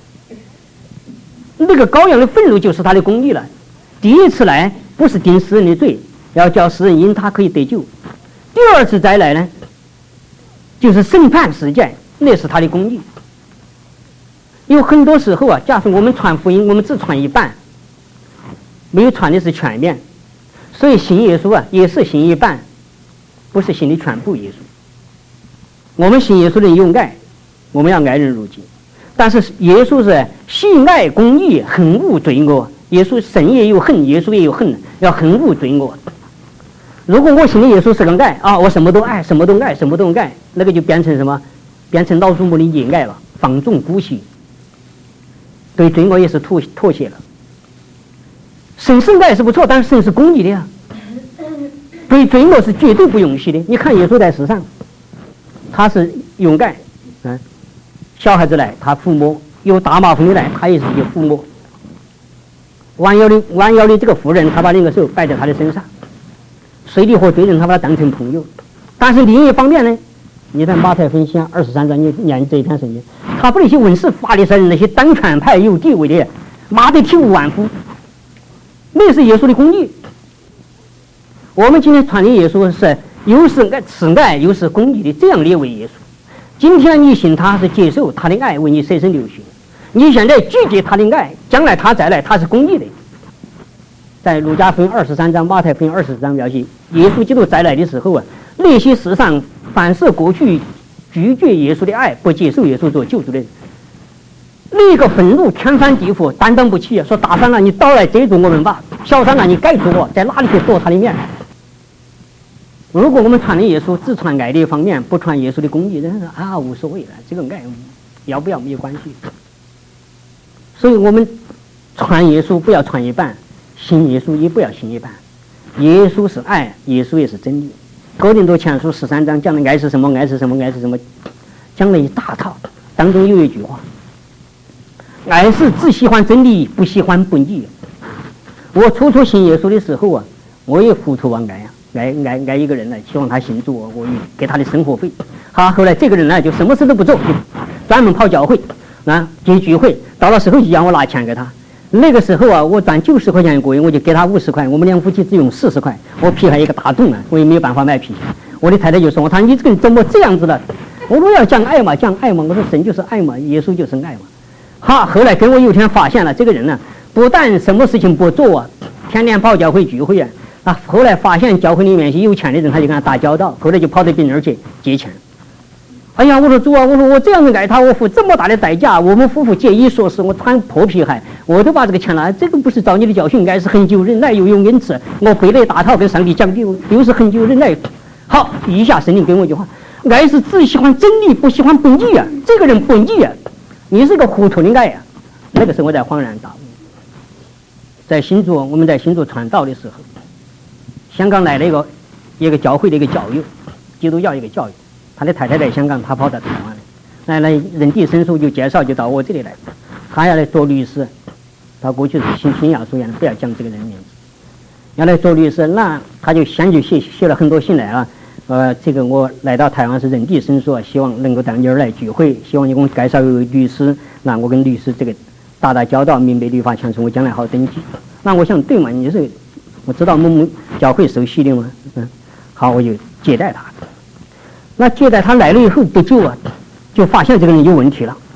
那个羔羊的愤怒就是他的公义了。第一次来不是定世人的罪，要叫世人因他可以得救。第二次再来呢，就是审判世界，那是他的公义。有很多时候啊，假设我们传福音，我们只传一半，没有传的是全面，所以信耶稣啊，也是信一半，不是信的全部耶稣。我们信耶稣的人有爱，我们要爱人如己，但是耶稣是信爱公义，恨恶罪恶。耶稣神也有恨，耶稣也有恨，要恨恶罪恶。如果我信的耶稣是个爱啊，我什么都爱，什么都爱，什么都爱，那个就变成什么？变成老祖母的溺爱了，放纵姑息，对罪恶也是妥协了。神是爱是不错，但是神是公义的呀，对罪恶是绝对不容许的。你看耶稣在世上，他是勇敢，小孩子来他抚摸，有大麻风的来他也是有抚摸。弯腰的这个妇人，他把那个手摆在他的身上，水里和罪人他把他当成朋友。但是另一方面呢，你在马太福音23章你念这一篇圣经，他把那些文士法利赛人那些当权派有地位的骂得体无完肤，那是耶稣的公义。我们今天传的耶稣是又是慈爱又是公义的，这样列为耶稣。今天你信他是接受他的爱为你舍身流血，你现在拒绝他的爱，将来他再来他是公义的。在路加福音23章马太福音24章描写耶稣基督再来的时候啊，那些世上凡是过去拒绝耶稣的爱，不接受耶稣做救主的人，那个愤怒天翻地覆，担当不起啊，说大山啊你倒来遮住我们吧，小山啊你盖住我，在哪里去躲他的面。如果我们传的耶稣只传爱的方面，不传耶稣的公义，人说啊无所谓了，这个爱要不要没有关系。所以我们传耶稣不要传一半，信耶稣也不要信一半。耶稣是爱，耶稣也是真理。哥林多前书13章讲的爱是什么，爱是什么，爱是什么，讲了一大套，当中有一句话，爱是只喜欢真理，不喜欢本义。我初信耶稣的时候啊，我也付出往爱啊，爱一个人呢，希望他信主，我给他的生活费。好，后来这个人呢就什么事都不做，就专门跑教会啊，接聚会，到了时候就让我拿钱给他。那个时候啊，我赚90块钱一个月，我就给他50块，我们两夫妻只用40块。我皮还有一个大洞啊，我也没有办法买皮。我的太太就说：“他你这个人怎么这样子了？”我说：“要讲爱嘛，讲爱嘛。”我说：“神就是爱嘛，耶稣就是爱嘛。”好，后来跟我有一天发现了，这个人呢，不但什么事情不做啊，天天跑教会聚会啊，后来发现教会里面是有钱的人，他就跟他打交道，后来就跑到别人那儿去借钱。哎呀，我说主啊，我说我这样子爱他，我付这么大的代价，我们夫妇节衣缩食，我穿破皮鞋，我都把这个钱拿，这个不是照你的教训，爱是恒久忍耐，又有恩慈。我背了一大套跟上帝讲的，又是恒久忍耐。好，一下圣灵给我一句话，爱是只喜欢真理，不喜欢本义啊。这个人本义啊，你是个糊涂的爱啊。那个时候我才恍然大悟。在新竹，我们在新竹传道的时候，香港来了一个教会的一个教友，基督教一个教友。他的太太在香港，他跑到台湾来人地申诉就介绍就到我这里来，他要来做律师，他过去是新亚书院的，不要讲这个人名字，要来做律师，那他就先就写了很多信来啊，这个我来到台湾是人地申诉，希望能够到你这儿来聚会，希望你给我介绍一位律师，那我跟律师这个打交道，明白律法强处，我将来好登记。那我想对嘛，你是我知道某某教会受洗的嘛，好，我就接待他。那接待他来了以后得救啊，就发现这个人有问题了，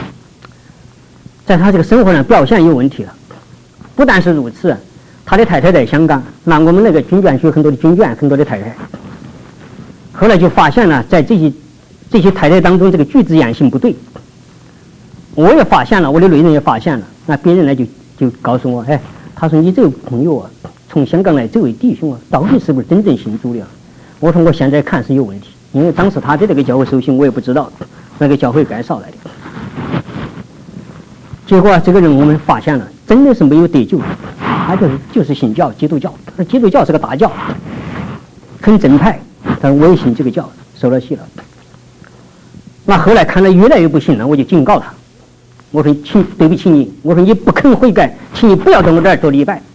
在他这个生活上表现有问题了。不但是如此，他的太太在香港，那我们那个军眷区很多的军眷，很多的太太。后来就发现了，在这些太太当中，这个举止言行不对。我也发现了，我的内人也发现了。那别人呢就告诉我，哎，他说你这个朋友啊，从香港来这位弟兄啊，到底是不是真正信主的？我说我现在看是有问题。因为当时他在这个教会受洗，我也不知道那个教会介绍来的。结果这个人我们发现了，真的是没有得救，他就是信教，基督教。基督教是个大教，很正派，但我也信这个教，受了洗了。 那后来看来越来越不行了，我就警告他，我说请对不起你，我说你不肯悔改，请你不要在我这儿做礼拜。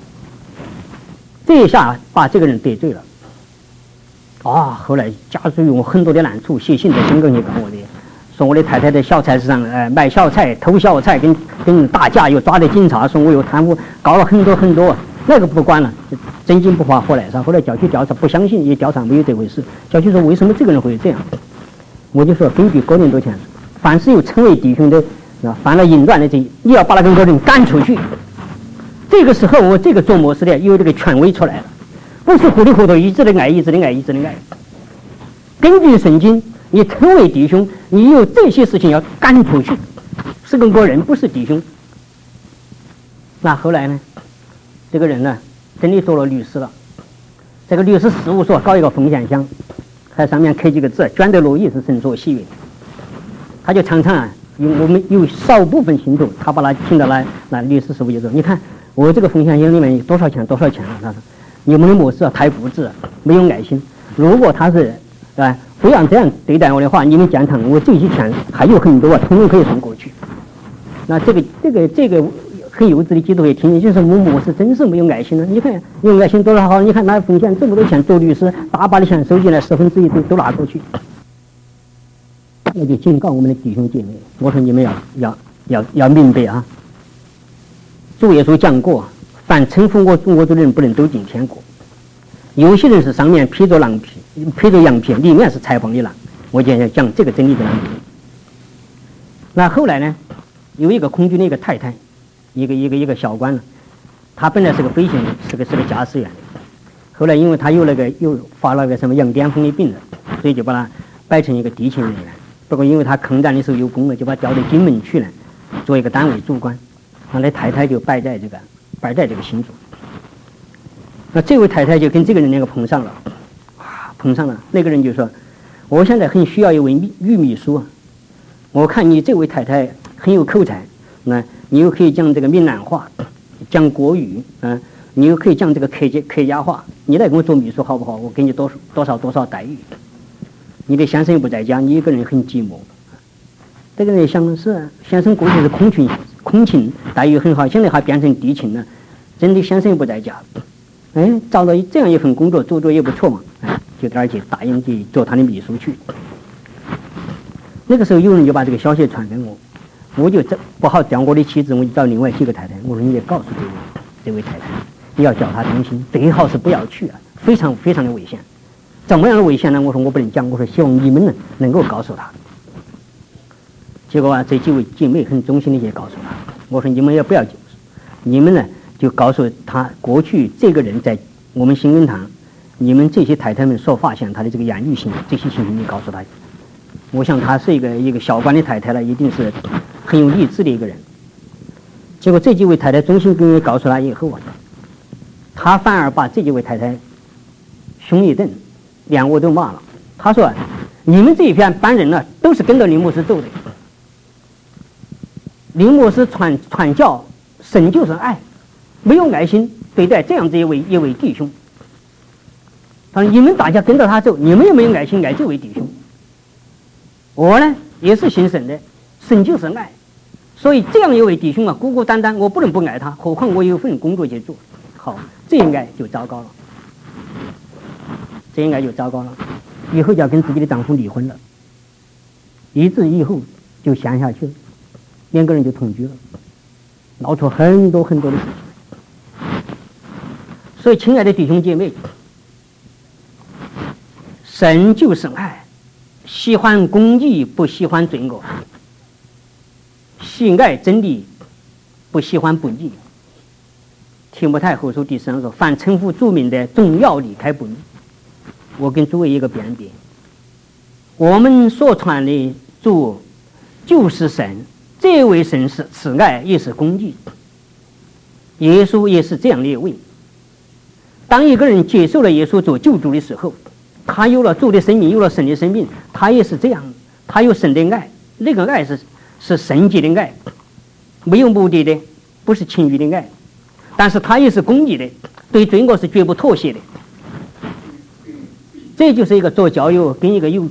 这一下把这个人得罪了。后来家属用很多的难处，写信在香港去告我的，说我的太太在小菜市场卖小菜偷小菜，跟人打架，又抓的警察，说我又贪污，搞了很多。那个不管了，真金不花火来上。后来叫去调查，不相信也调查没有这回事。叫去说为什么这个人会这样？我就说根据哥林多前书，凡是有称为弟兄的，犯了淫乱的这，你要把那个人赶出去。这个时候我这个做模式的有这个权威出来了，不是糊里糊涂一直的爱。根据圣经，你称为弟兄，你有这些事情要赶出去，是个人不是弟兄。那后来呢，这个人呢真的做了律师了，这个律师事务所搞一个奉献箱，在上面刻几个字，捐的乐意是神所喜悦。他就常常我们有少部分信徒，他把他请到来律师事务所说，你看我这个奉献箱里面多少钱啊？他说你们的模式太固执，没有爱心。如果他是不要这样对待我的话，你们讲堂我这些钱还有很多统统可以送过去。那这个很幼稚的基督徒听，就是我们模式真是没有爱心了。你看有爱心多少好，你看他奉献这么多钱做律师，大把的钱收进来1/10都拿过去。我就警告我们的弟兄姐妹，我说你们要明白啊！主耶稣讲过，凡称呼我的人不能都进天国。有些人是上面披着羊皮，里面是豺狼的狼。我就讲这个真理的狼。那后来呢，有一个空军的一个太太，一个小官了，他本来是个飞行员，是个驾驶员。后来因为他又发了个什么羊癫疯的病了，所以就把他摆成一个地勤人员。不过因为他抗战的时候有功了，就把他调到金门去了，做一个单位主管。那太太就拜在这个新竹。那这位太太就跟这个人两个碰上了，那个人就说，我现在很需要一位女秘书啊，我看你这位太太很有口才，那你又可以讲这个闽南话，讲国语，你又可以讲这个客家话，你来给我做秘书好不好？我给你多少待遇。你的先生又不在家，你一个人很寂寞。这个人想是先生过去是空勤，待遇很好，现在还变成地勤了，真的先生又不在家。找到这样一份工作做也不错嘛，就而且答应去做他的秘书去。那个时候有人就把这个消息传给我，我就不好叫我的妻子，我就找另外几个太太，我说你也告诉这位太太，你要叫她当心，最好是不要去啊，非常非常的危险。怎么样的危险呢？我说我不能讲，我说希望你们能够告诉他。结果这几位姐妹很忠心的也告诉他，我说你们也不要紧，你们呢就告诉他过去这个人在我们新恩堂，你们这些太太们所发现他的这个言语性这些情形，你告诉他。我想他是一个小官的太太了，一定是很有理智的一个人。结果这几位太太忠心跟人告诉他以后啊，他反而把这几位太太凶一顿，连我都骂了。他说你们这一片班人呢，都是跟着林牧师走的，林牧师传教，神就是爱，没有爱心对待这样子一位弟兄。他说你们大家跟着他走，你们也没有爱心爱这位弟兄。我呢也是信神的，神就是爱，所以这样一位弟兄啊，孤孤单单，我不能不爱他，何况我有份工作去做。好，这应该就糟糕了，以后就要跟自己的丈夫离婚了，以至以后就陷下去了，两个人就同居了，闹出很多很多的事情。所以亲爱的弟兄姐妹，神就是爱，喜欢公义，不喜欢罪恶，喜爱真理，不喜欢不义。提摩太后书第4章说，凡称呼主名的，总要离开不义。我跟诸位一个辨别，我们所传的主就是神，这位神是慈爱，也是公义。耶稣也是这样的一位。当一个人接受了耶稣做救主的时候，他有了主的生命，有了神的生命，他也是这样，他有神的爱，那个爱是圣洁的爱，没有目的的，不是情欲的爱，但是他也是公义的，对罪恶是绝不妥协的。这就是一个做教友跟一个有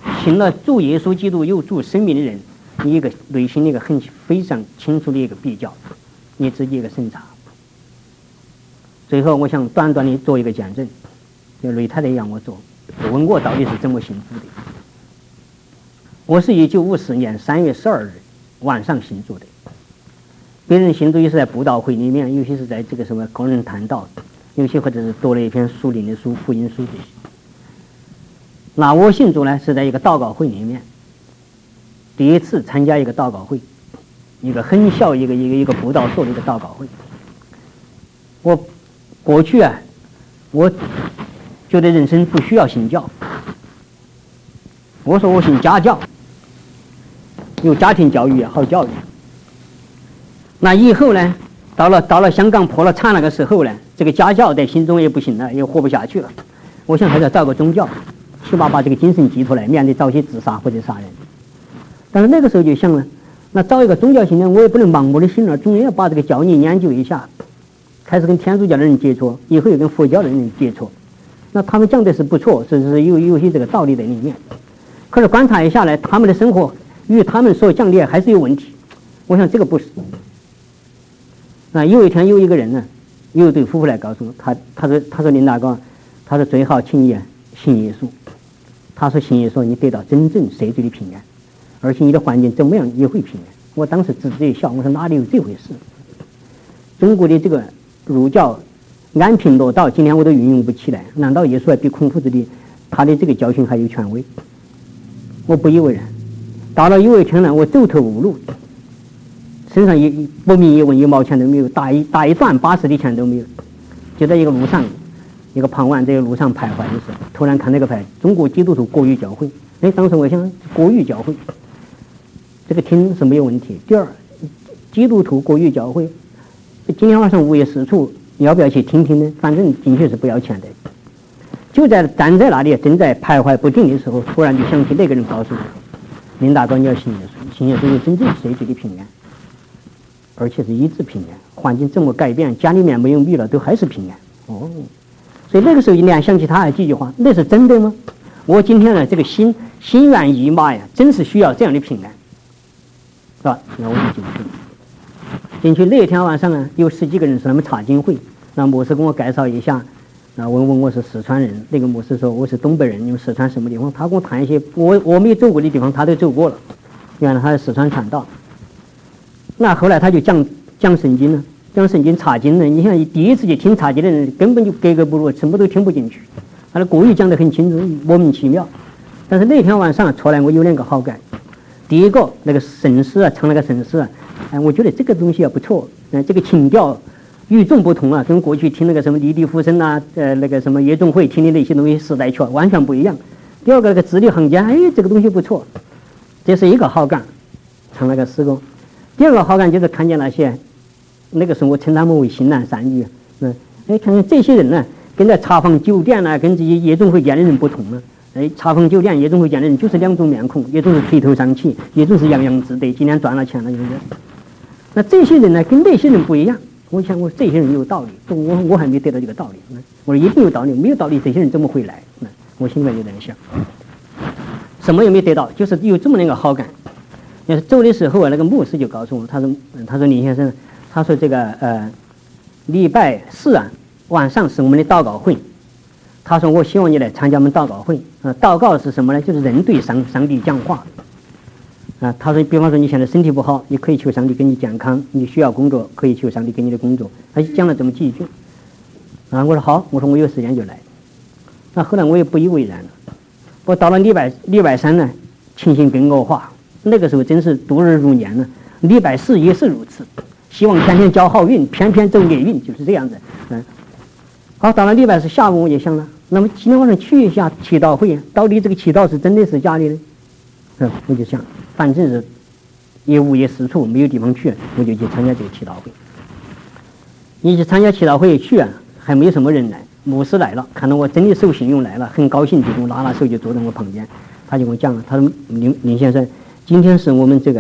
信了主耶稣基督有主生命的人，你一个内心的一个非常清楚的一个比较，你自己一个审查。最后我想短短的做一个见证，就雷太太让我做，问我到底是怎么信主的。我是1954年3月12日晚上信主的，别人信主也是在布道会里面，有些是在这个什么工人谈道，有些或者是读了一篇属灵的书、福音书这些。那我信主呢，是在一个祷告会里面，第一次参加一个祷告会，一个很小一个布道所的一个祷告会。我过去啊，我觉得人生不需要信教，我说我信家教，有家庭教育也好教育。那以后呢，到了香港破了产那个时候呢，这个家教在心中也不行了，也活不下去了。我想还是要找个宗教，起码把这个精神寄托来，免得早些自杀或者杀人。但是那个时候就想了，那找一个宗教信仰，我也不能盲目的信了，总要把这个教义研究一下。开始跟天主教的人接触，以后又跟佛教的人接触，那他们讲的是不错，是有些这个道理在里面。可是观察一下来，他们的生活与他们所讲的还是有问题。我想这个不是。那有一天有一个人呢，有一对夫妇来告诉我，他说林大哥，他说最好请你信耶稣。他说信耶稣你得到真正绝对的平安，而且你的环境怎么样也会平安。我当时自己一笑，我说哪里有这回事？中国的这个儒教安贫乐道，今天我都运用不起来，难道耶稣还比孔夫子的他的这个教训还有权威？我不以为然。到了有一天呢，我走投无路，身上一不明一文1毛钱都没有，打一段80的钱都没有，就在一个路上，一个傍晚在路上徘徊的时候，突然看那个牌，中国基督徒国语教会。当时我想国语教会这个听是没有问题。第二，基督徒国语教会今天晚上午夜4处，你要不要去听听呢？反正进去是不要钱的。就在站在那里正在徘徊不定的时候，突然就想起那个人告诉我，林大哥你要信耶稣，信耶稣有真正绝对的平安，而且是一直平安，环境怎么改变，家里面没有米了都还是平安。所以那个时候一联想起他几句话，那是真的吗？我今天呢这个心猿意马呀，真是需要这样的平安，是吧？那我就进去那天晚上呢，有10几个人是他们查经会，那牧师跟我介绍一下，那问我是四川人，那个牧师说我是东北人，你们四川什么地方？他跟我谈一些我没走过的地方，他都走过了。原来他是四川传道。那后来他就讲圣经了，讲圣经查经呢。你看第一次去听查经的人根本就格格不入，什么都听不进去。他的国语讲得很清楚，莫名其妙。但是那天晚上出来我有2个好感。第一个那个圣诗啊，唱那个圣诗啊，我觉得这个东西也不错，这个情调与众不同啊，跟过去听那个什么离地浮生啊，那个什么夜总会听的那些东西时代曲完全不一样。第二个那个字里行间，这个东西不错，这是一个好感，唱那个诗歌。第二个好感就是看见那些，那个时候我称他们为新男善女，看见这些人呢，跟在茶坊酒店呢，跟这些夜总会见的人不同了。茶坊酒店夜总会见的人就是2种面孔，一种是垂头丧气，一种是洋洋自得，今天赚了钱了就是。那这些人呢，跟那些人不一样。我想我这些人有道理，我还没得到这个道理。我说一定有道理，没有道理这些人怎么会来？我心里面就在想，什么也没得到，就是有这么2个好感。要是走的时候啊，那个牧师就告诉我，他说林先生，他说这个礼拜4啊晚上是我们的祷告会。他说我希望你来参加我们祷告会。祷告是什么呢？就是人对上帝讲话。他说比方说你现在身体不好，你可以求上帝给你健康，你需要工作可以求上帝给你的工作。他就讲了这么几句。我说好，我说我有时间就来。那后来我也不以为然了。我到了礼拜3呢，情形更恶化。那个时候真是度日如年了。礼拜4也是如此，希望天天交好运，偏偏走厄运，就是这样子。好，到了礼拜4下午我就想了，那么今天晚上去一下祈祷会，到底这个祈祷是真的是假的呢？我就想，反正是也无夜4处，没有地方去，我就去参加这个祈祷会。你去参加祈祷会去啊，还没什么人来，牧师来了，看到我真的守信用来了，很高兴，就跟我拉手就坐在我旁边，他就跟我讲了，他说林先生，今天是我们这个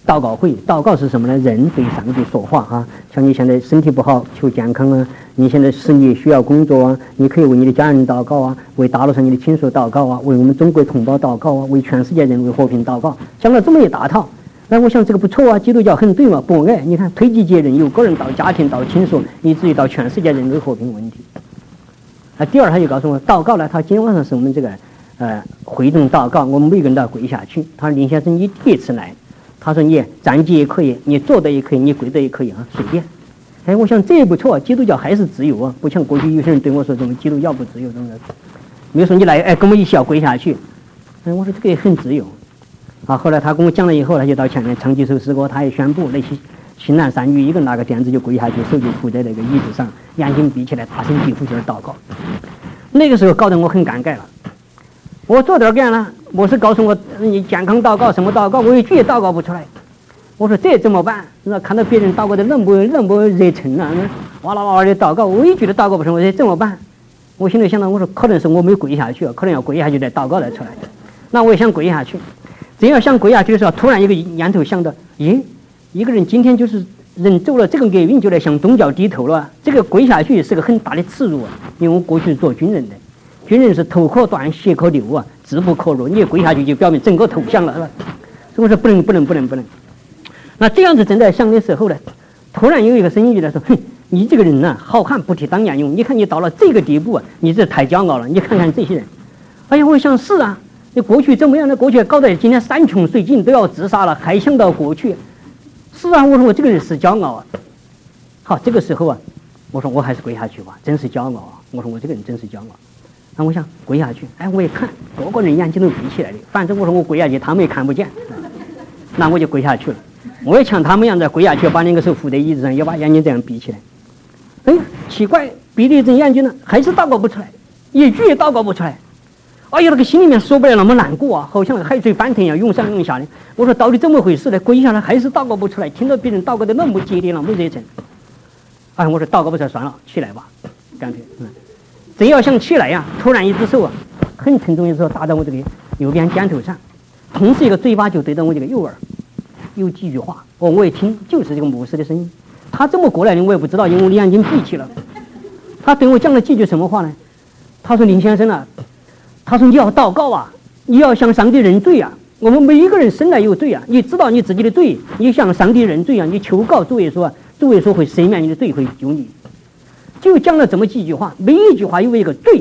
祷告会。祷告是什么呢？人对上帝说话啊，像你现在身体不好求健康啊，你现在事业需要工作啊，你可以为你的家人祷告啊，为大陆上你的亲属祷告啊，为我们中国同胞祷告啊，为全世界人类和平祷告，想了这么一大套。那我想这个不错啊，基督教很对嘛，博爱。你看推己及人，由个人到家庭到亲属，以至于到全世界人类和平问题。第二他就告诉我，祷告呢，他今天晚上是我们这个会众祷告，我们每个人都要跪下去。他说林先生你第一次来，他说你站起也可以，你坐的也可以，你跪的也可以啊，随便。我想这也不错，基督教还是自由啊，不像过去有些人对我说什么基督教不自由，怎么的，没有说你来跟我们一起要跪下去。我说这个也很自由。后来他跟我讲了以后，他就到前面唱几首诗歌，他也宣布那些新男三女一个拿个垫子就跪下去，手就扶在那个椅子上，眼睛闭起来，大声疾呼就是祷告。那个时候搞得我很尴尬了。我做点干了，我是告诉我你健康祷告什么祷告，我一句也祷告不出来。我说这怎么办？看到别人祷告的那么热忱啊，哇啦哇啦的祷告，我一句都祷告不成，我说怎么办？我心里想到，我说可能是我没跪下去，可能要跪下去再祷告再出来。那我也想跪下去。真要想跪下去的时候，突然一个念头想到，一个人今天就是人走了这个厄运就来向宗教低头了，这个跪下去是个很大的耻辱啊！因为我过去是做军人的，军人是头可断血可流啊，志不可辱，你跪下去就表明整个投降了，是吧？所以我说不能。那这样子正在想的时候呢，突然有一个声音就来说：“哼，你这个人呐，好汉不提当年勇，你看你到了这个地步啊，你这太骄傲了。你看看这些人。”哎呀，我想是啊。你过去怎么样呢？过去搞得今天山穷水尽都要自杀了，还想到过去。是啊，我说我这个人是骄傲啊。好，这个时候啊，我说我还是跪下去吧，真是骄傲啊。我说我这个人真是骄傲。那我想跪下去，我也看，个个人眼睛都闭起来的，反正我说我跪下去，他们也看不见。那我就跪下去了。我也像他们一样的跪下去，把两个手扶在椅子上，也把眼睛这样闭起来。奇怪，闭了一睁眼睛呢，还是祷告不出来，一句也祷告不出来。哎呀，那个心里面说不了那么难过啊，好像海水翻腾一样涌上涌下的。我说到底怎么回事呢？跪下来还是祷告不出来，听到别人祷告的那么激烈，那么热忱。我说祷告不出来算了，起来吧，干脆。真要想起来呀，突然一只手啊，很沉重的手打到我这个右边肩头上，同时一个嘴巴就对到我这个右耳，有几句话。我一听就是这个牧师的声音。他怎么过来的我也不知道，因为我的眼睛闭起了。他对我讲了几句什么话呢？他说林先生啊。他说你要祷告啊，你要向上帝认罪啊，我们每一个人生来有罪啊，你知道你自己的罪，你向上帝认罪啊，你求告主耶稣啊，主耶稣会赦免你的罪，会救你。就讲了这么几句话，每一句话有一个罪，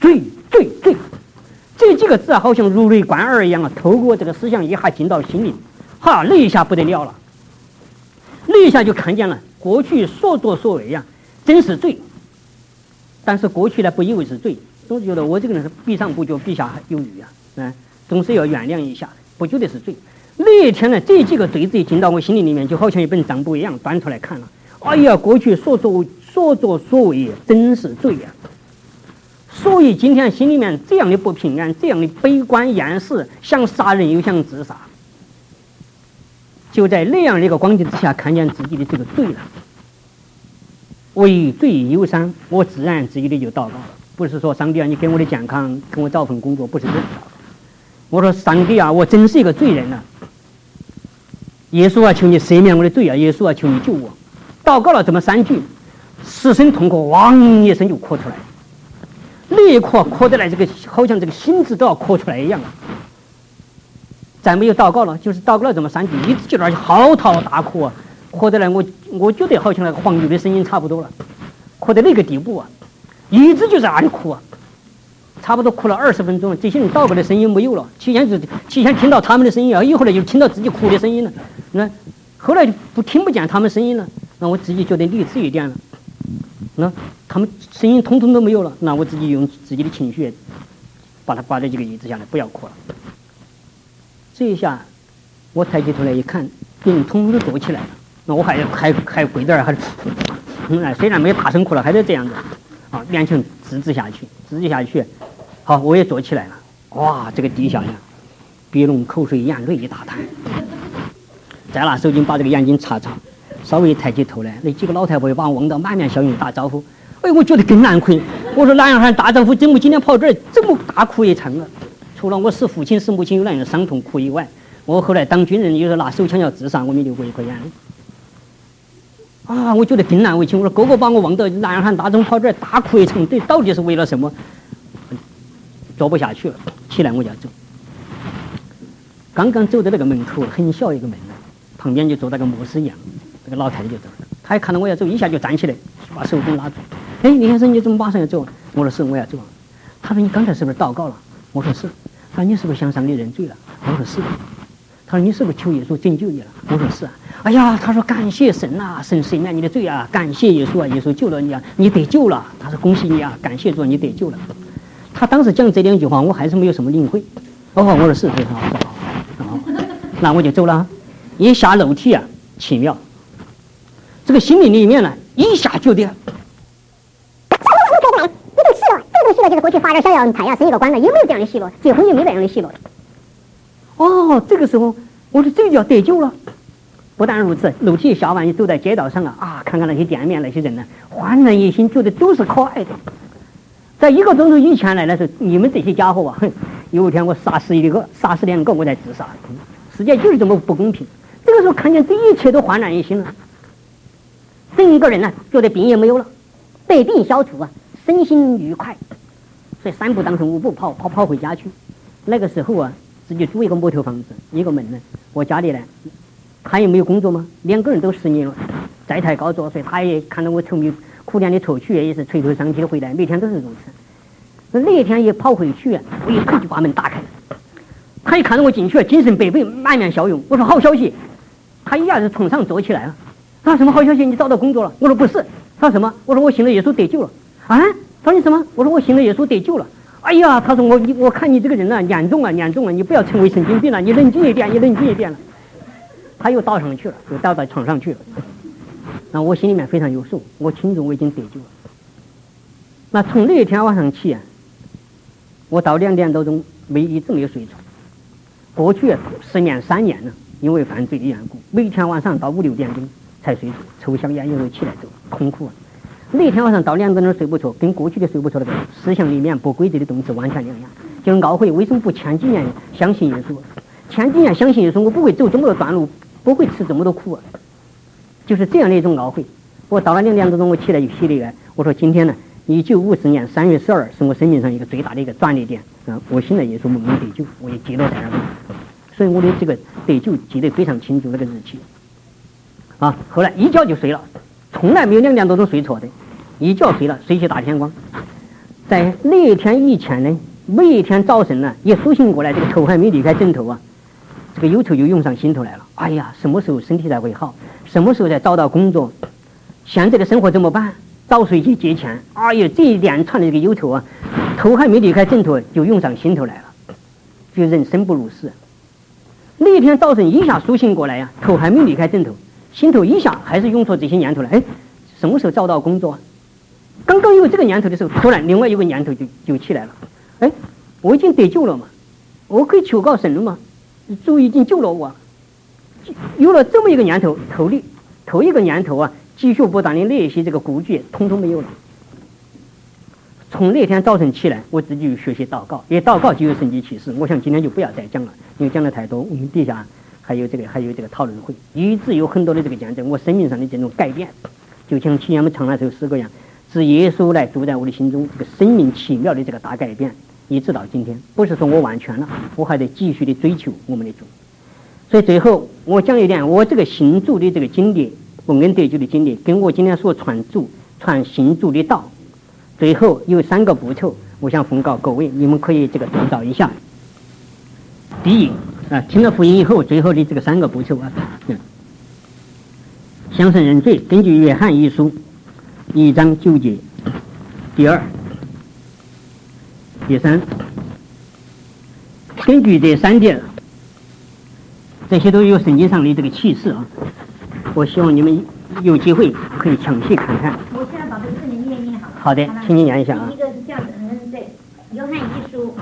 这几个字啊，好像如雷贯耳一样啊，透过这个思想一下进到心里，那一下不得了了，那一下就看见了过去所作所为啊，真是罪。但是过去呢，不以为是罪。总是觉得我这个人是比上不足，比下有余啊，总是要原谅一下，不觉得是罪。那一天呢，这几个罪字进到我心里里面，就好像一本账簿一样，端出来看了。哎呀，过去所作所为真是罪呀！所以今天心里面这样的不平安，这样的悲观厌世，想杀人又想自杀，就在那样的一个光景之下，看见自己的这个罪了。为罪忧伤，我自然自己的就祷告了。不是说上帝啊，你给我的健康，给我找份工作，不是这样的。我说上帝啊，我真是一个罪人啊！耶稣啊，求你赦免我的罪啊！耶稣啊，求你救我！祷告了这么3句，失声痛哭，汪一声就哭出来。那一哭哭得来，这个好像这个心智都要哭出来一样啊！再没有祷告了，就是祷告了这么3句，一直就在那嚎啕大哭啊！哭得来我觉得好像那个黄牛的声音差不多了，哭到那个地步啊！一直就在那里哭啊，差不多哭了20分钟，这些人祷告的声音没有了。起先听到他们的声音啊，以后来就听到自己哭的声音了。那后来就听不见他们声音了，那我自己觉得理智一点了。那他们声音通通都没有了，那我自己用自己的情绪把它挂在这个椅子下来，不要哭了。这一下我抬起头来一看，别人通通都坐起来了，那我还跪在那儿，还是虽然没有大声哭了，还是这样子。勉强支持下去，好，我也坐起来了。哇，这个地下呀，鼻龙口水眼泪一大滩。再拿手巾把这个眼睛擦，稍微抬起头来，那几个老太婆把我望到满面笑容打招呼。我觉得更难亏。我说男孩打招呼，怎么今天跑这儿这么大哭一场啊？除了我是父亲是母亲有那样的伤痛哭以外， 我后来当军人，有时候拿手枪要自杀，我没流过一颗眼泪。啊，我觉得更难为情。我说哥哥把我忘到南汉大钟跑这儿大哭一场，这到底是为了什么？做不下去了，起来我就要走。刚刚走到那个门口，很小一个门呢，旁边就坐那个牧师一样，那个老太太就走了。她一看到我要走，一下就站起来，把手给拉住。哎，李先生，你怎么马上要走？我说是，我要走。他说你刚才是不是祷告了？我说是。他说你是不是向上帝认罪了？我说是。他说你是不是求耶稣拯救你了？我说是啊。哎呀，他说感谢神啊，神赦免你的罪啊，感谢耶稣啊，耶稣救了你啊，你得救了。他说恭喜你啊，感谢主，你得救了。他当时讲这两句话，我还是没有什么领会。哦，我说是，好，那我就走了。一下楼梯啊，奇妙，这个心灵里面呢，一下觉得。这个就是过去发点小药太阳生一个官了，有没有这样的喜乐？结婚就没这样的喜乐。哦，这个时候我说这就要得救了。不但如此，楼梯下完，你走在街道上啊，看看那些店面那些人呢，焕然一新，觉得都是可爱的。在1个钟头以前来的时候，你们这些家伙啊，有一天我杀死2个，我才自杀。世界就是这么不公平。这个时候看见这一切都焕然一新了，整个人呢觉得病也没有了，百病消除啊，身心愉快。所以3步当成5步跑回家去。那个时候啊，自己租一个木头房子，一个门呢。我家里呢，他也没有工作嘛，2个人都失业了，在台高坐，所以他也看到我苦练的踌躇，也是垂头丧气的回来，每天都是如此。那一天也跑回去啊，我一推就把门打开了。他一看到我进去，精神百倍，满面笑容。我说好消息，他一下子从上坐起来了。他说什么好消息？你找到工作了？我说不是。他说什么？我说我信了耶稣得救了。啊？他说你什么？我说我信了耶稣得救了。哎呀，他说我看你这个人啊，严重了，你不要成为神经病了，你冷静一点了。他又倒上去了，又倒到床上去了。那我心里面非常有数，我清楚我已经得救了。那从那一天晚上起啊，我到2点多钟一直没有睡着。过去失眠3年了，因为犯罪的缘故，每天晚上到5、6点钟才睡着，抽香烟有时候起来走，痛苦啊。那天晚上到2个人睡不着，跟过去的睡不着那个思想里面不规则的动词完全两样。就是懊悔为什么不前几年相信耶稣？前几年相信耶稣，我不会走这么多段路，不会吃这么多苦啊。就是这样的一种懊悔。我到了2点多钟，我起来就写了一个，我说今天呢，1950年3月12日是我生命上一个最大的一个转捩点啊！我信了耶稣，蒙恩得救，我也记录在那里，所以我的这个得救记得非常清楚那个日期啊。后来一觉就睡了，从来没有2点多钟睡错的，一觉睡了，睡起大天光。在那一天以前呢，每一天早晨呢，一苏醒过来，这个头还没离开枕头啊，这个忧愁就涌上心头来了。哎呀，什么时候身体才会好？什么时候才找到工作？现在的生活怎么办？早睡去借钱。哎呀，这一连串的这个忧愁啊，头还没离开枕头就涌上心头来了，就人生不如死。那一天早晨一下苏醒过来呀，头还没离开枕头，心头一下还是涌出这些念头来。哎，什么时候找到工作啊？刚刚有这个念头的时候，突然另外一个念头就起来了。哎，我已经得救了嘛，我可以求告神了嘛，主已经救了我。有了这么一个念头，头一个念头啊，继续不断的那些这个顾忌统统没有了。从那天早晨起来，我自己就学习祷告，也祷告就有神迹启示。我想今天就不要再讲了，因为讲的太多。我们底下还有这个讨论会，一直有很多的这个见证，我生命上的这种改变，就像前面我们唱那首诗歌一样，是耶稣来住在我的心中，这个生命奇妙的这个大改变，一直到今天。不是说我完全了，我还得继续的追求我们的主。所以最后我讲一点，我这个信主的这个经历，蒙恩得救的经历，跟我今天所传信主的道，最后有3个步骤，我想奉告各位，你们可以这个对照一下。第一啊，听了福音以后，最后的这个3个步骤啊，向神认罪，根据约翰一书1章9节。第二，第三，根据这3点。这些都有圣经上的这个启示啊，我希望你们有机会可以详细看看。 我现在把这个圣经念一下。 好的，请你念一下啊。 第一个是这样子，对，约翰一书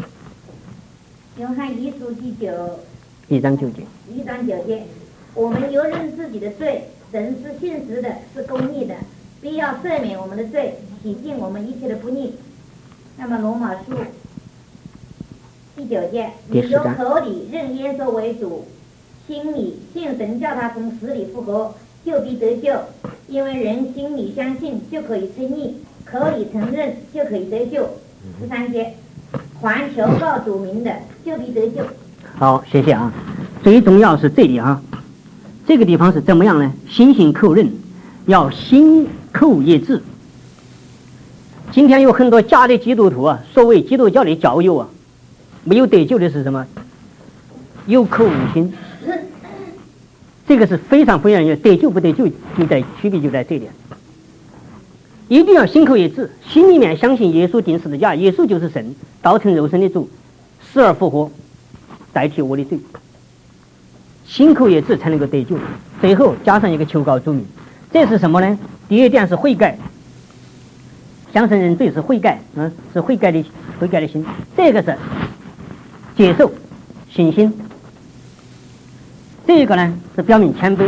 第 1章9节。 1章9节，我们由认自己的罪，神是信实的，是公义的，必要赦免我们的罪，洗净我们一切的不义。那么罗马书第9节，你由口里认耶稣为主， 心里信神叫他从死里复活，就必得救。因为人心里相信就可以称义，口里承认就可以得救。13节，凡求告主名的，就必得救。 好，谢谢啊。最重要是这里啊，这个地方是怎么样呢？心信口认，要心口一致。今天有很多假的基督徒啊，所谓基督教的教友啊，没有得救的是什么？有口无心。这个是非常非常得救不得救就在区别就在这点。一定要心口一致，心里面相信耶稣钉十字架，耶稣就是神，道成肉身的主，死而复活，代替我的罪。心口一致才能够得救。最后加上一个求告主名，这是什么呢？第一点是悔改，向神认罪是悔改，是悔改的心。这个是接受信心。这个呢是表明谦卑。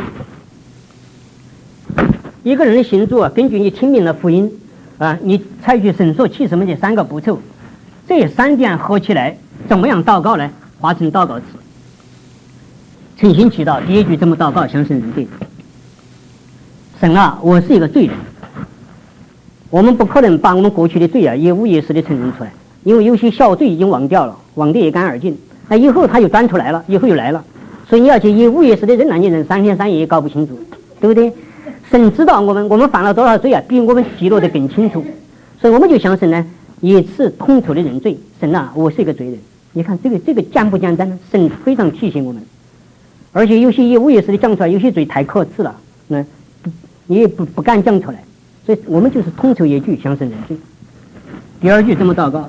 一个人的信主啊，根据你听明了福音啊，你采取神所启示的这3个步骤，这3点合起来，怎么样祷告呢？化成祷告词。诚心祈祷，第一句怎么祷告？向神认罪。神啊，我是一个罪人。我们不可能把我们过去的罪啊，也无意识的承认出来，因为有些小罪已经忘掉了，忘得一干二净。那以后他又端出来了，以后又来了。所以你要去也无意识的忍耐，你忍3天3夜也搞不清楚，对不对？神知道我们犯了多少罪啊，比我们记录的更清楚。所以我们就向神呢，一次统筹的认罪。神啊，我是一个罪人。你看这个简不简单呢？神非常提醒我们，而且有些也无意识的讲出来，有些罪太可耻了，你也不敢讲出来。所以我们就是统筹一句向神认罪。第二句怎么祷告？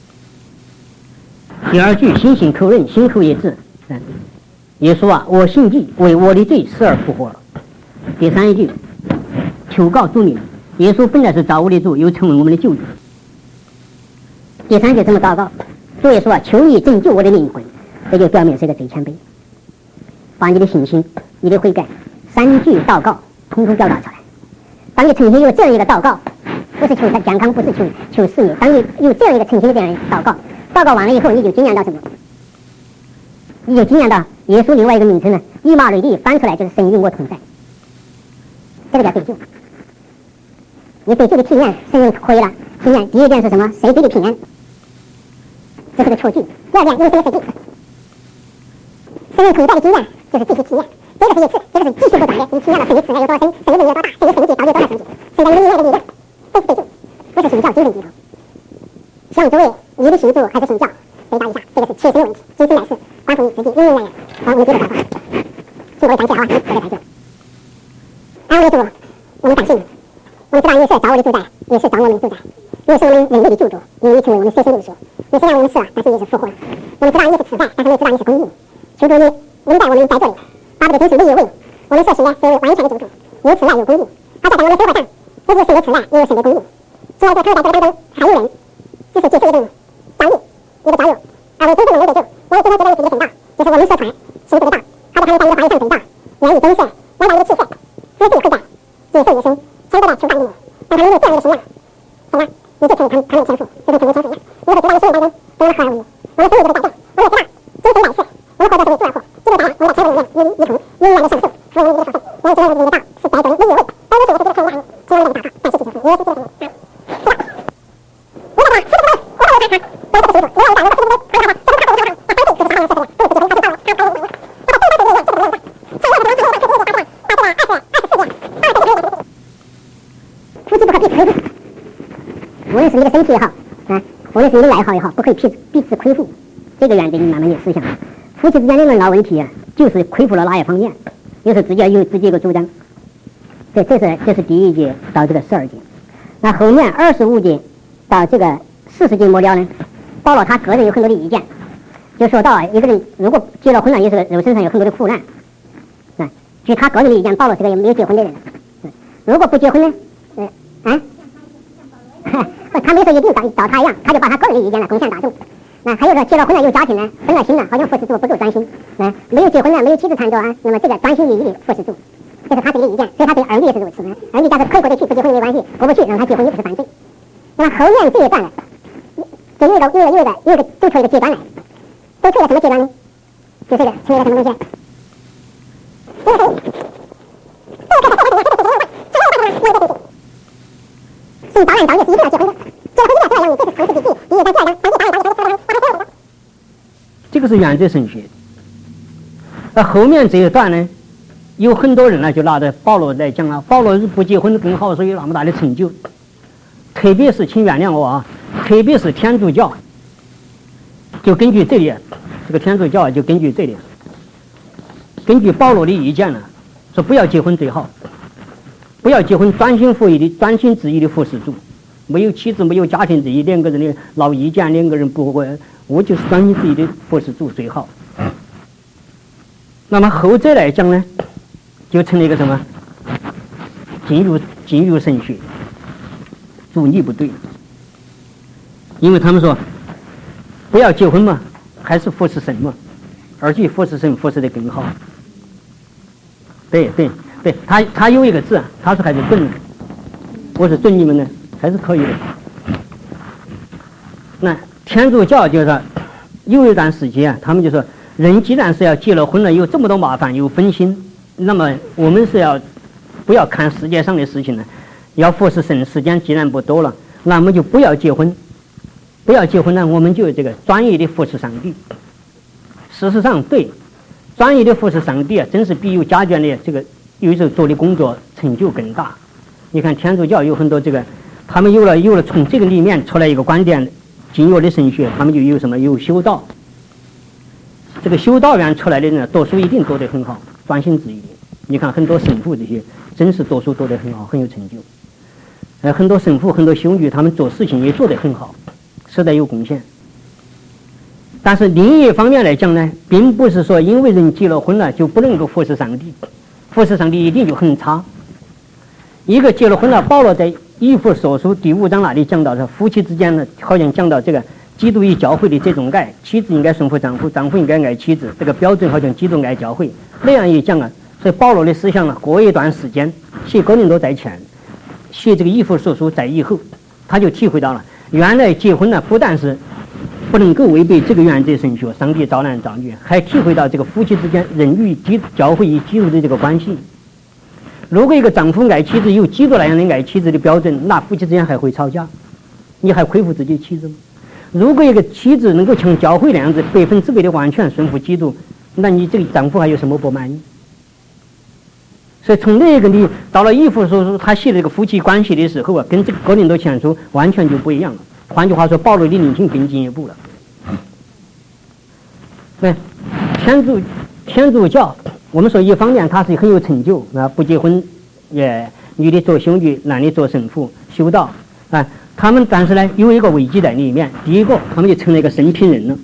第二句心信口认，心口一致。耶稣啊，我信记为我的罪死而复活了。第3句求告主名，耶稣本来是造物的主，又成为我们的救主。第3句怎么祷告？主耶稣啊，求你拯救我的灵魂。这就表明是一个最谦卑，把你的信心、你的悔改3句祷告统统表达出来。当你诚心有这样一个祷告，不是求他健康，不是求事业，当你有这样一个诚心的这样祷告，祷告完了以后，你就经验到什么？你就经验到耶稣另外一个名称呢，以马内利翻出来就是神与我同在，这个叫得救。你得救的体验，神可以了。体验第一点是什么？神给的平安，这是个错句。第二点，因为神的设计，神同在的经验就是继续体验。这个是一次，这个是继续不断的。你体验了神的慈爱有多深，神的能力有多大，神的神迹到底有多大神迹，神在你里面的力量，这是得救，不是信教精神鸡汤。像这位，你的信主还是信教？回答一下，这个是切身的问题，今生来世关乎你自己因人而异。好，我们接着祷告，请各位感谢啊，你我来感谢。安慰主，我们感谢你，我们知道你是造我的主宰，也是造我们的主宰，你是我们人类的救主，因为你成为我们舍身的主。你虽然我们死了，但是你是复活了。我们知道你是慈爱，但是我们知道你是公义。求主你领带我们在这里，巴不得真是你以为我们所信的是完全的救主，有慈爱有公义。他在我们的生活上，不是神的慈爱，也有神的公义。现在在他们在这个当中，还有人只是接受一种教义，一个教友，而为真正能够得救，我们今天知道自己的神道，就是我们所传信主的道。他在他们在你的话语上正道，愿意真实来到你的器械，仔细悔改，接受你的生，全都来求告你，让他们有这样的信仰。神啊，你就成为他们的天赋，就跟成为天赋一样。你会知道你生命当中多么合而为一，我们生命就是改变，我们也知道今生来世，我们活着是为主而活，基督在我们的天赋里面与你一同，永远的享受，成为我们的享受。我们知道我们的道是带着你有位，带着神的这个看法，成为我们的祷告，感谢基督，耶稣基督的名。无论是你的身体也好啊，无论是你的爱好也好，不可以彼此亏负。这个原则你慢慢的思想，夫妻之间的论闹问题啊，就是亏负了哪一方面，有时候自己有自己一个主张。这是第1节到这个12节。那后面25节到这个40节末了呢，保罗他个人有很多的意见，就说到一个人如果结了婚了，也是肉身上有很多的苦难。据他个人的意见，保罗是个没有结婚的人。如果不结婚呢，他没说一定照他一样，他就把他个人的意见呢贡献大众。那还有说结了婚了有家庭呢，分了心了，好像服侍主不够专心。没有结婚了，没有妻子缠着啊，那么这个专心一意的服侍主，这是他自己的意见。所以他对儿女也是如此。儿女假设可以过得去，不结婚也没关系，过不去让他结婚也不是犯罪。那么后面这一段呢，就有一个走出一个阶段来，走出一个什么阶段呢？就是成为了什么东西？ 这个是原罪神学。那后面这一段呢，有很多人呢就拿着保罗来讲啊，保罗不结婚更好，所以有那么大的成就。特别是请原谅我啊，特别是天主教，就根据这里，这个天主教就根据这里，根据保罗的意见呢，说不要结婚最好，不要结婚，专心致意的服侍主，没有妻子，没有家庭主义，两个人的老意见，两个人不会，我就是专心致意的服侍主最好。那么后者来讲呢，就成了一个什么？进入神学，主义不对，因为他们说不要结婚嘛，还是服侍神嘛，而且服侍神服侍的更好。对，他有一个字，他说还是准的，我是准你们的，还是可以的。那天主教就是有一段时间啊，他们就说，人既然是要结了婚了，有这么多麻烦，有分心，那么我们是要不要看世界上的事情呢？要服侍神，时间既然不多了，那么就不要结婚，不要结婚呢，我们就这个专业的服侍上帝。事实上，对专业的服侍上帝啊，真是比有家眷的这个有时候做的工作成就更大。你看天主教有很多这个，他们有了从这个里面出来一个观点，经约的神学，他们就有什么有修道。这个修道院出来的人读书一定读得很好，专心致意。你看很多神父这些，真是读书读得很好，很有成就。很多神父很多修女，他们做事情也做得很好，实在有贡献。但是另一方面来讲呢，并不是说因为人结了婚了就不能够服侍上帝，服侍上帝一定就很差。一个结了婚了，保罗在以弗所书第5章那里讲到的夫妻之间呢，好像讲到这个基督与教会的这种爱，妻子应该顺服丈夫，丈夫应该爱妻子，这个标准好像基督爱教会那样一讲啊。所以保罗的思想呢，过一段时间写哥林多在前，写这个以弗所书在以后，他就体会到了，原来结婚呢不但是不能够违背这个原则神学，上帝造男造女，还体会到这个夫妻之间人与教会与基督的这个关系。如果一个丈夫爱妻子有基督那样的爱妻子的标准，那夫妻之间还会吵架，你还亏负自己妻子吗？如果一个妻子能够像教会那样子100%的完全顺服基督，那你这个丈夫还有什么不满意？所以从那个你到了以弗所书，他写这个夫妻关系的时候啊，跟这个哥林多前书完全就不一样了。换句话说，保罗的灵性更进一步了。对，天主教，我们说一方面他是很有成就啊，不结婚也女的做修女，男的做神父修道啊。他们但是呢有一个危机在里面，第一个他们就成了一个神平人了，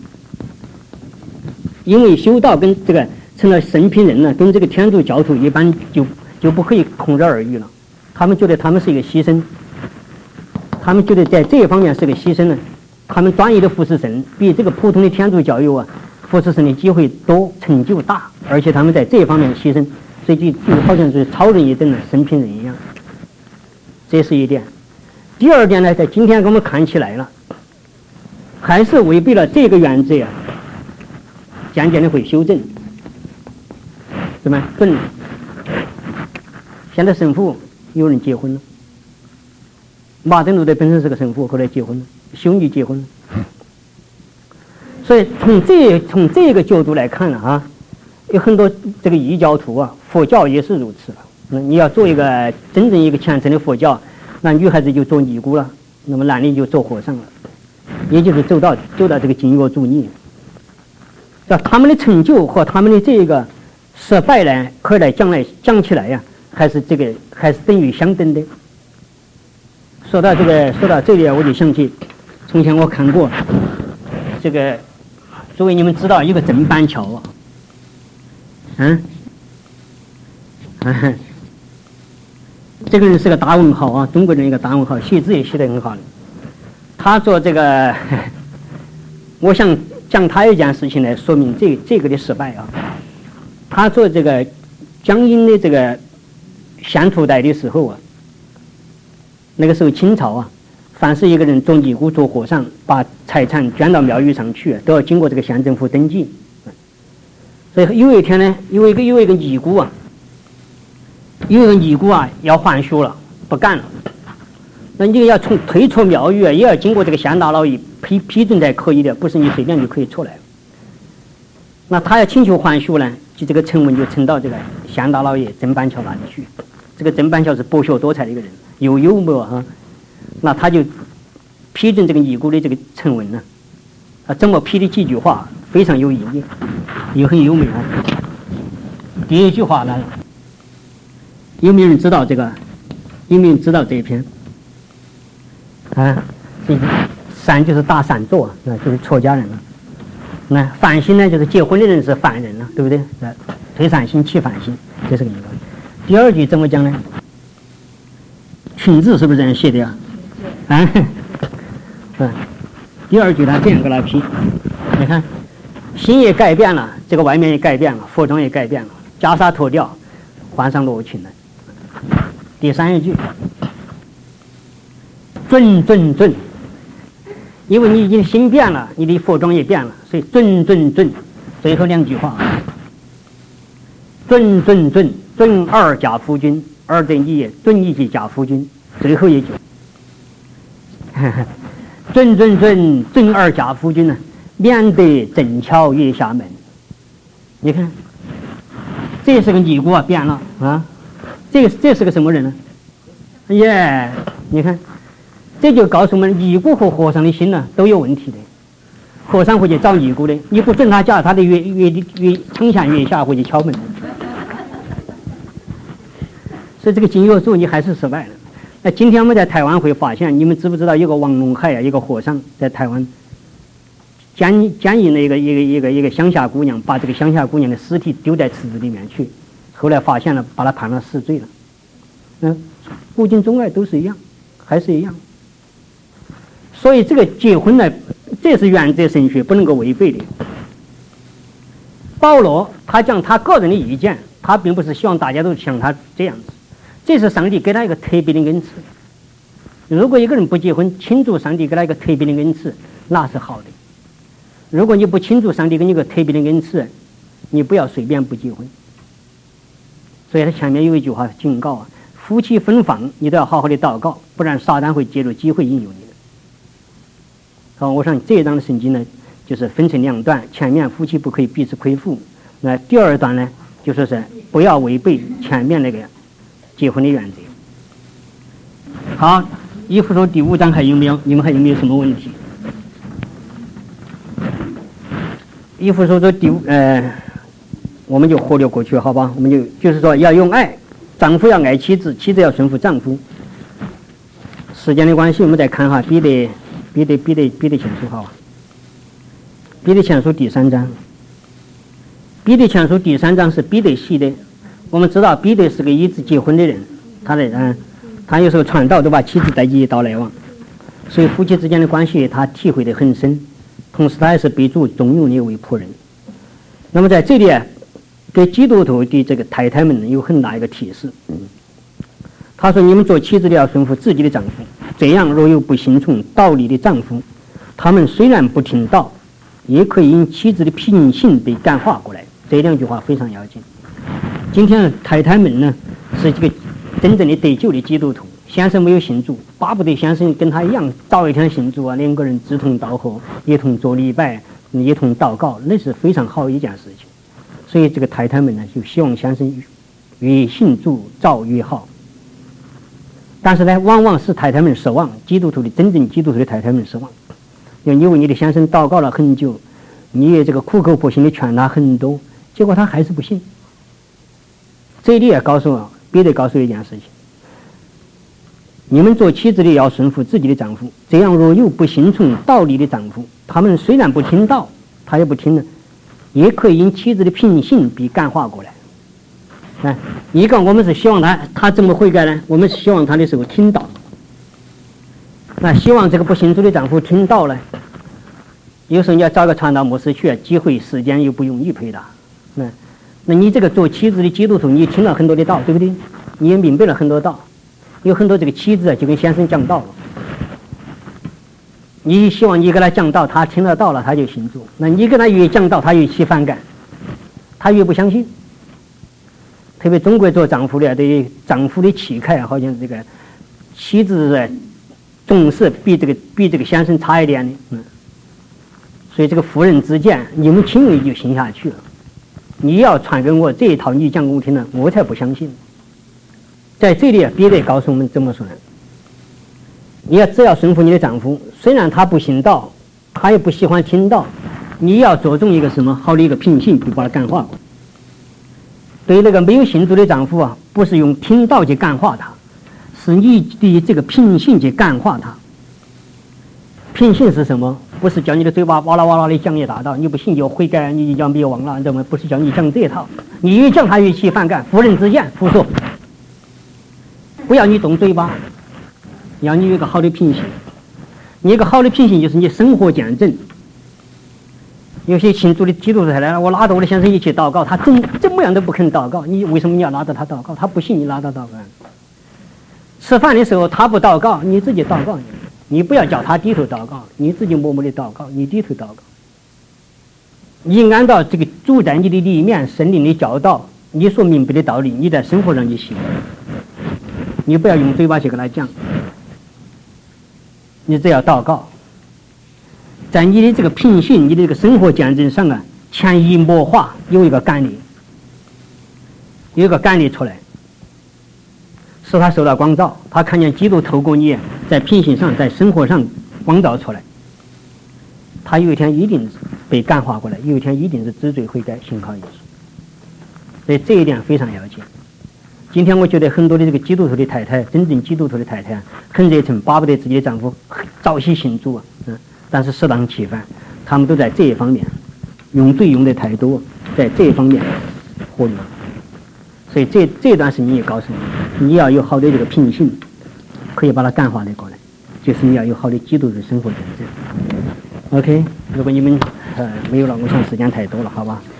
因为修道跟这个成了神平人呢，跟这个天主教徒一般就不可以同日而语了。他们觉得他们是一个牺牲，他们觉得在这一方面是个牺牲呢。他们专业的服侍神比这个普通的天主教友啊，服侍神的机会多，成就大，而且他们在这一方面牺牲，所以就好像是超人一等的神平人一样。这是一点。第二点呢，在今天给我们看起来了，还是违背了这个原则啊，渐渐的会修正。怎么准？现在神父有人结婚了，马丁路德本身是个神父，后来结婚了，修女结婚了。所以从这个角度来看了啊，有很多这个异教徒啊，佛教也是如此。你要做一个真正一个虔诚的佛教，那女孩子就做尼姑了，那么男的就做和尚了，也就是走到这个禁欲主义。他们的成就和他们的这个失败呢，可以讲起来呀，还是等于相等的。说到这里，我就想起从前我看过这个，诸位你们知道一个郑板桥这个人是个大文豪啊，中国人一个大文豪，写字也写得很好的。他做这个，我想讲他一件事情来说明这个的失败啊。他做这个江阴的这个县土代的时候啊，那个时候清朝啊，凡是一个人做尼姑做和尚，把财产捐到庙宇上去，都要经过这个县政府登记。所以有一天呢，有一个尼姑啊， 有人尼姑啊要还俗了，不干了，那你要退出庙宇啊，也要经过这个县大老爷批准才可以的，不是你随便就可以出来。那他要请求还俗呢，就这个呈文就呈到这个县大老爷曾板桥那里去。这个曾板桥是博学多才的一个人，又幽默哈，那他就批准这个尼姑的这个呈文呢。怎么批的几句话非常有意义，也很优美啊。第一句话呢，有没有人知道这个？有没有人知道这一篇？啊，散就是打散坐，那就是出家人了。那反心呢，就是结婚的人是犯人了，对不对？退散心，起反心，这是个情况。第二句怎么讲呢？裙子是不是这样写的呀？啊，第二句他这样给他批，你看，心也改变了，这个外面也改变了，服装也改变了，袈裟脱掉，换上罗裙了。第三一句，准，因为你已经心变了，你的服装也变了，所以准。最后两句话，准二贾夫君，二等一也，准一及贾夫君，最后一句。准二贾夫君呢，免得正巧月下门。你看，这是个尼姑啊，变了啊！这是个什么人呢？耶，你看，这就告诉我们，尼姑和和尚的心呢都有问题的。和尚会去找尼姑的，你不准他嫁，他的月城下月下会去敲门的。所以这个金月术你还是失败了。那今天我们在台湾会发现，你们知不知道有个王龙海啊，一个和尚在台湾奸淫了一个乡下姑娘，把这个乡下姑娘的尸体丢在池子里面去，后来发现了，把他判了死罪了。古今中外都是一样，还是一样。所以这个结婚呢，这是原则神学不能够违背的。保罗他讲他个人的意见，他并不是希望大家都像他这样子。这是上帝给他一个特别的恩赐。如果一个人不结婚，庆祝上帝给他一个特别的恩赐，那是好的。如果你不庆祝上帝给你一个特别的恩赐，你不要随便不结婚。所以他前面有一句话警告啊，夫妻分房你都要好好的祷告，不然撒旦会借助机会引诱你的。好，我想这一章的圣经呢，就是分成两段，前面夫妻不可以彼此亏负，那第二段呢，就说是不要违背前面那个结婚的原则。好，以弗所第5章还有没有？你们还有没有什么问题？以弗所我们就忽略过去，好吧？我们就是说要用爱，丈夫要爱妻子，妻子要顺服丈夫。时间的关系，我们再看哈彼得前书好吧？彼得前书第3章，彼得前书第3章是彼得写的。我们知道彼得是个一直结婚的人，他有时候传道都把妻子带进到来往，所以夫妻之间的关系他体会得很深。同时他也是被主重用的一位仆人。那么在这里给基督徒的这个太太们有很大一个提示。他说：你们做妻子的要顺服自己的丈夫，这样若有不信从道理的丈夫，他们虽然不听道，也可以因妻子的品性被感化过来。这两句话非常要紧。今天的太太们呢，是这个真正的得救的基督徒，先生没有信主，巴不得先生跟他一样早一天信主啊，两个人志同道合，一同做礼拜，一同祷告，那是非常好一件事情。所以这个太太们呢，就希望先生越信主早越好。但是呢，往往使太太们失望，真正基督徒的太太们失望。因为你的先生祷告了很久，你也这个苦口婆心的劝他很多，结果他还是不信。这里也告诉我，彼得告诉一件事情：你们做妻子的要顺服自己的丈夫，这样若有不信从道理的丈夫，他们虽然不听道，他也不听了，也可以因妻子的品性被感化过来。一个我们是希望他怎么悔改呢？我们是希望他的时候听道。那希望这个不信主的丈夫听道呢？有时候你要找个传道牧师去，机会时间又不容易配搭。那你这个做妻子的基督徒，你听了很多的道，对不对？你也明白了很多道，有很多这个妻子就跟先生讲道了。你希望你给他讲道，他听了道了，他就信主。那你跟他越讲道，他越起反感，他越不相信。 特别中国做丈夫的对丈夫的气概，好像这个妻子重视比这个先生差一点的，所以这个妇人之见，你们轻易就信下去了。你要传给我这一套，你讲给我听了，我才不相信。在这里彼得告诉我们怎么说呢？你只要顺服你的丈夫，虽然他不信道，他也不喜欢听道，你要着重一个什么好的一个品性，就把他感化过。对那个没有信主的丈夫啊，不是用听道去感化他，是你的这个品性去感化他。品性是什么？不是叫你的嘴巴哇啦哇啦的讲一大道，你不信就悔改，你就要灭亡了，不是叫你讲这一套。你越讲他越起反感，妇人之见，胡说。不要你动嘴巴，要你有一个好的品性。你一个好的品性就是你生活见证。有些信主的基督徒来了，我拉着我的先生一起祷告，他怎么样都不肯祷告。你为什么你要拉着他祷告？他不信你拉着祷告。吃饭的时候他不祷告，你自己祷告。你不要叫他低头祷告，你自己默默的祷告，你低头祷告。你按照这个主在你的里面圣灵的教导，你所明白的道理，你在生活上就行。你不要用嘴巴去跟他讲，你只要祷告，在你的这个品性、你的这个生活见证上啊，潜移默化有一个感力，有一个感力出来，使他受到光照，他看见基督透过你在品性上、在生活上光照出来，他有一天一定被感化过来，有一天一定是知罪悔改，信靠耶稣。所以这一点非常要紧。今天我觉得很多的这个基督徒的太太，真正基督徒的太太很热忱，巴不得自己的丈夫早些信主啊，但是适当其反，他们都在这一方面用罪用的太多，在这一方面忽略。所以这段时间也告诉你要有好的这个品性，可以把它感化的过来，就是你要有好的基督徒生活见证。OK， 如果你们没有了，我想时间太多了，好吧。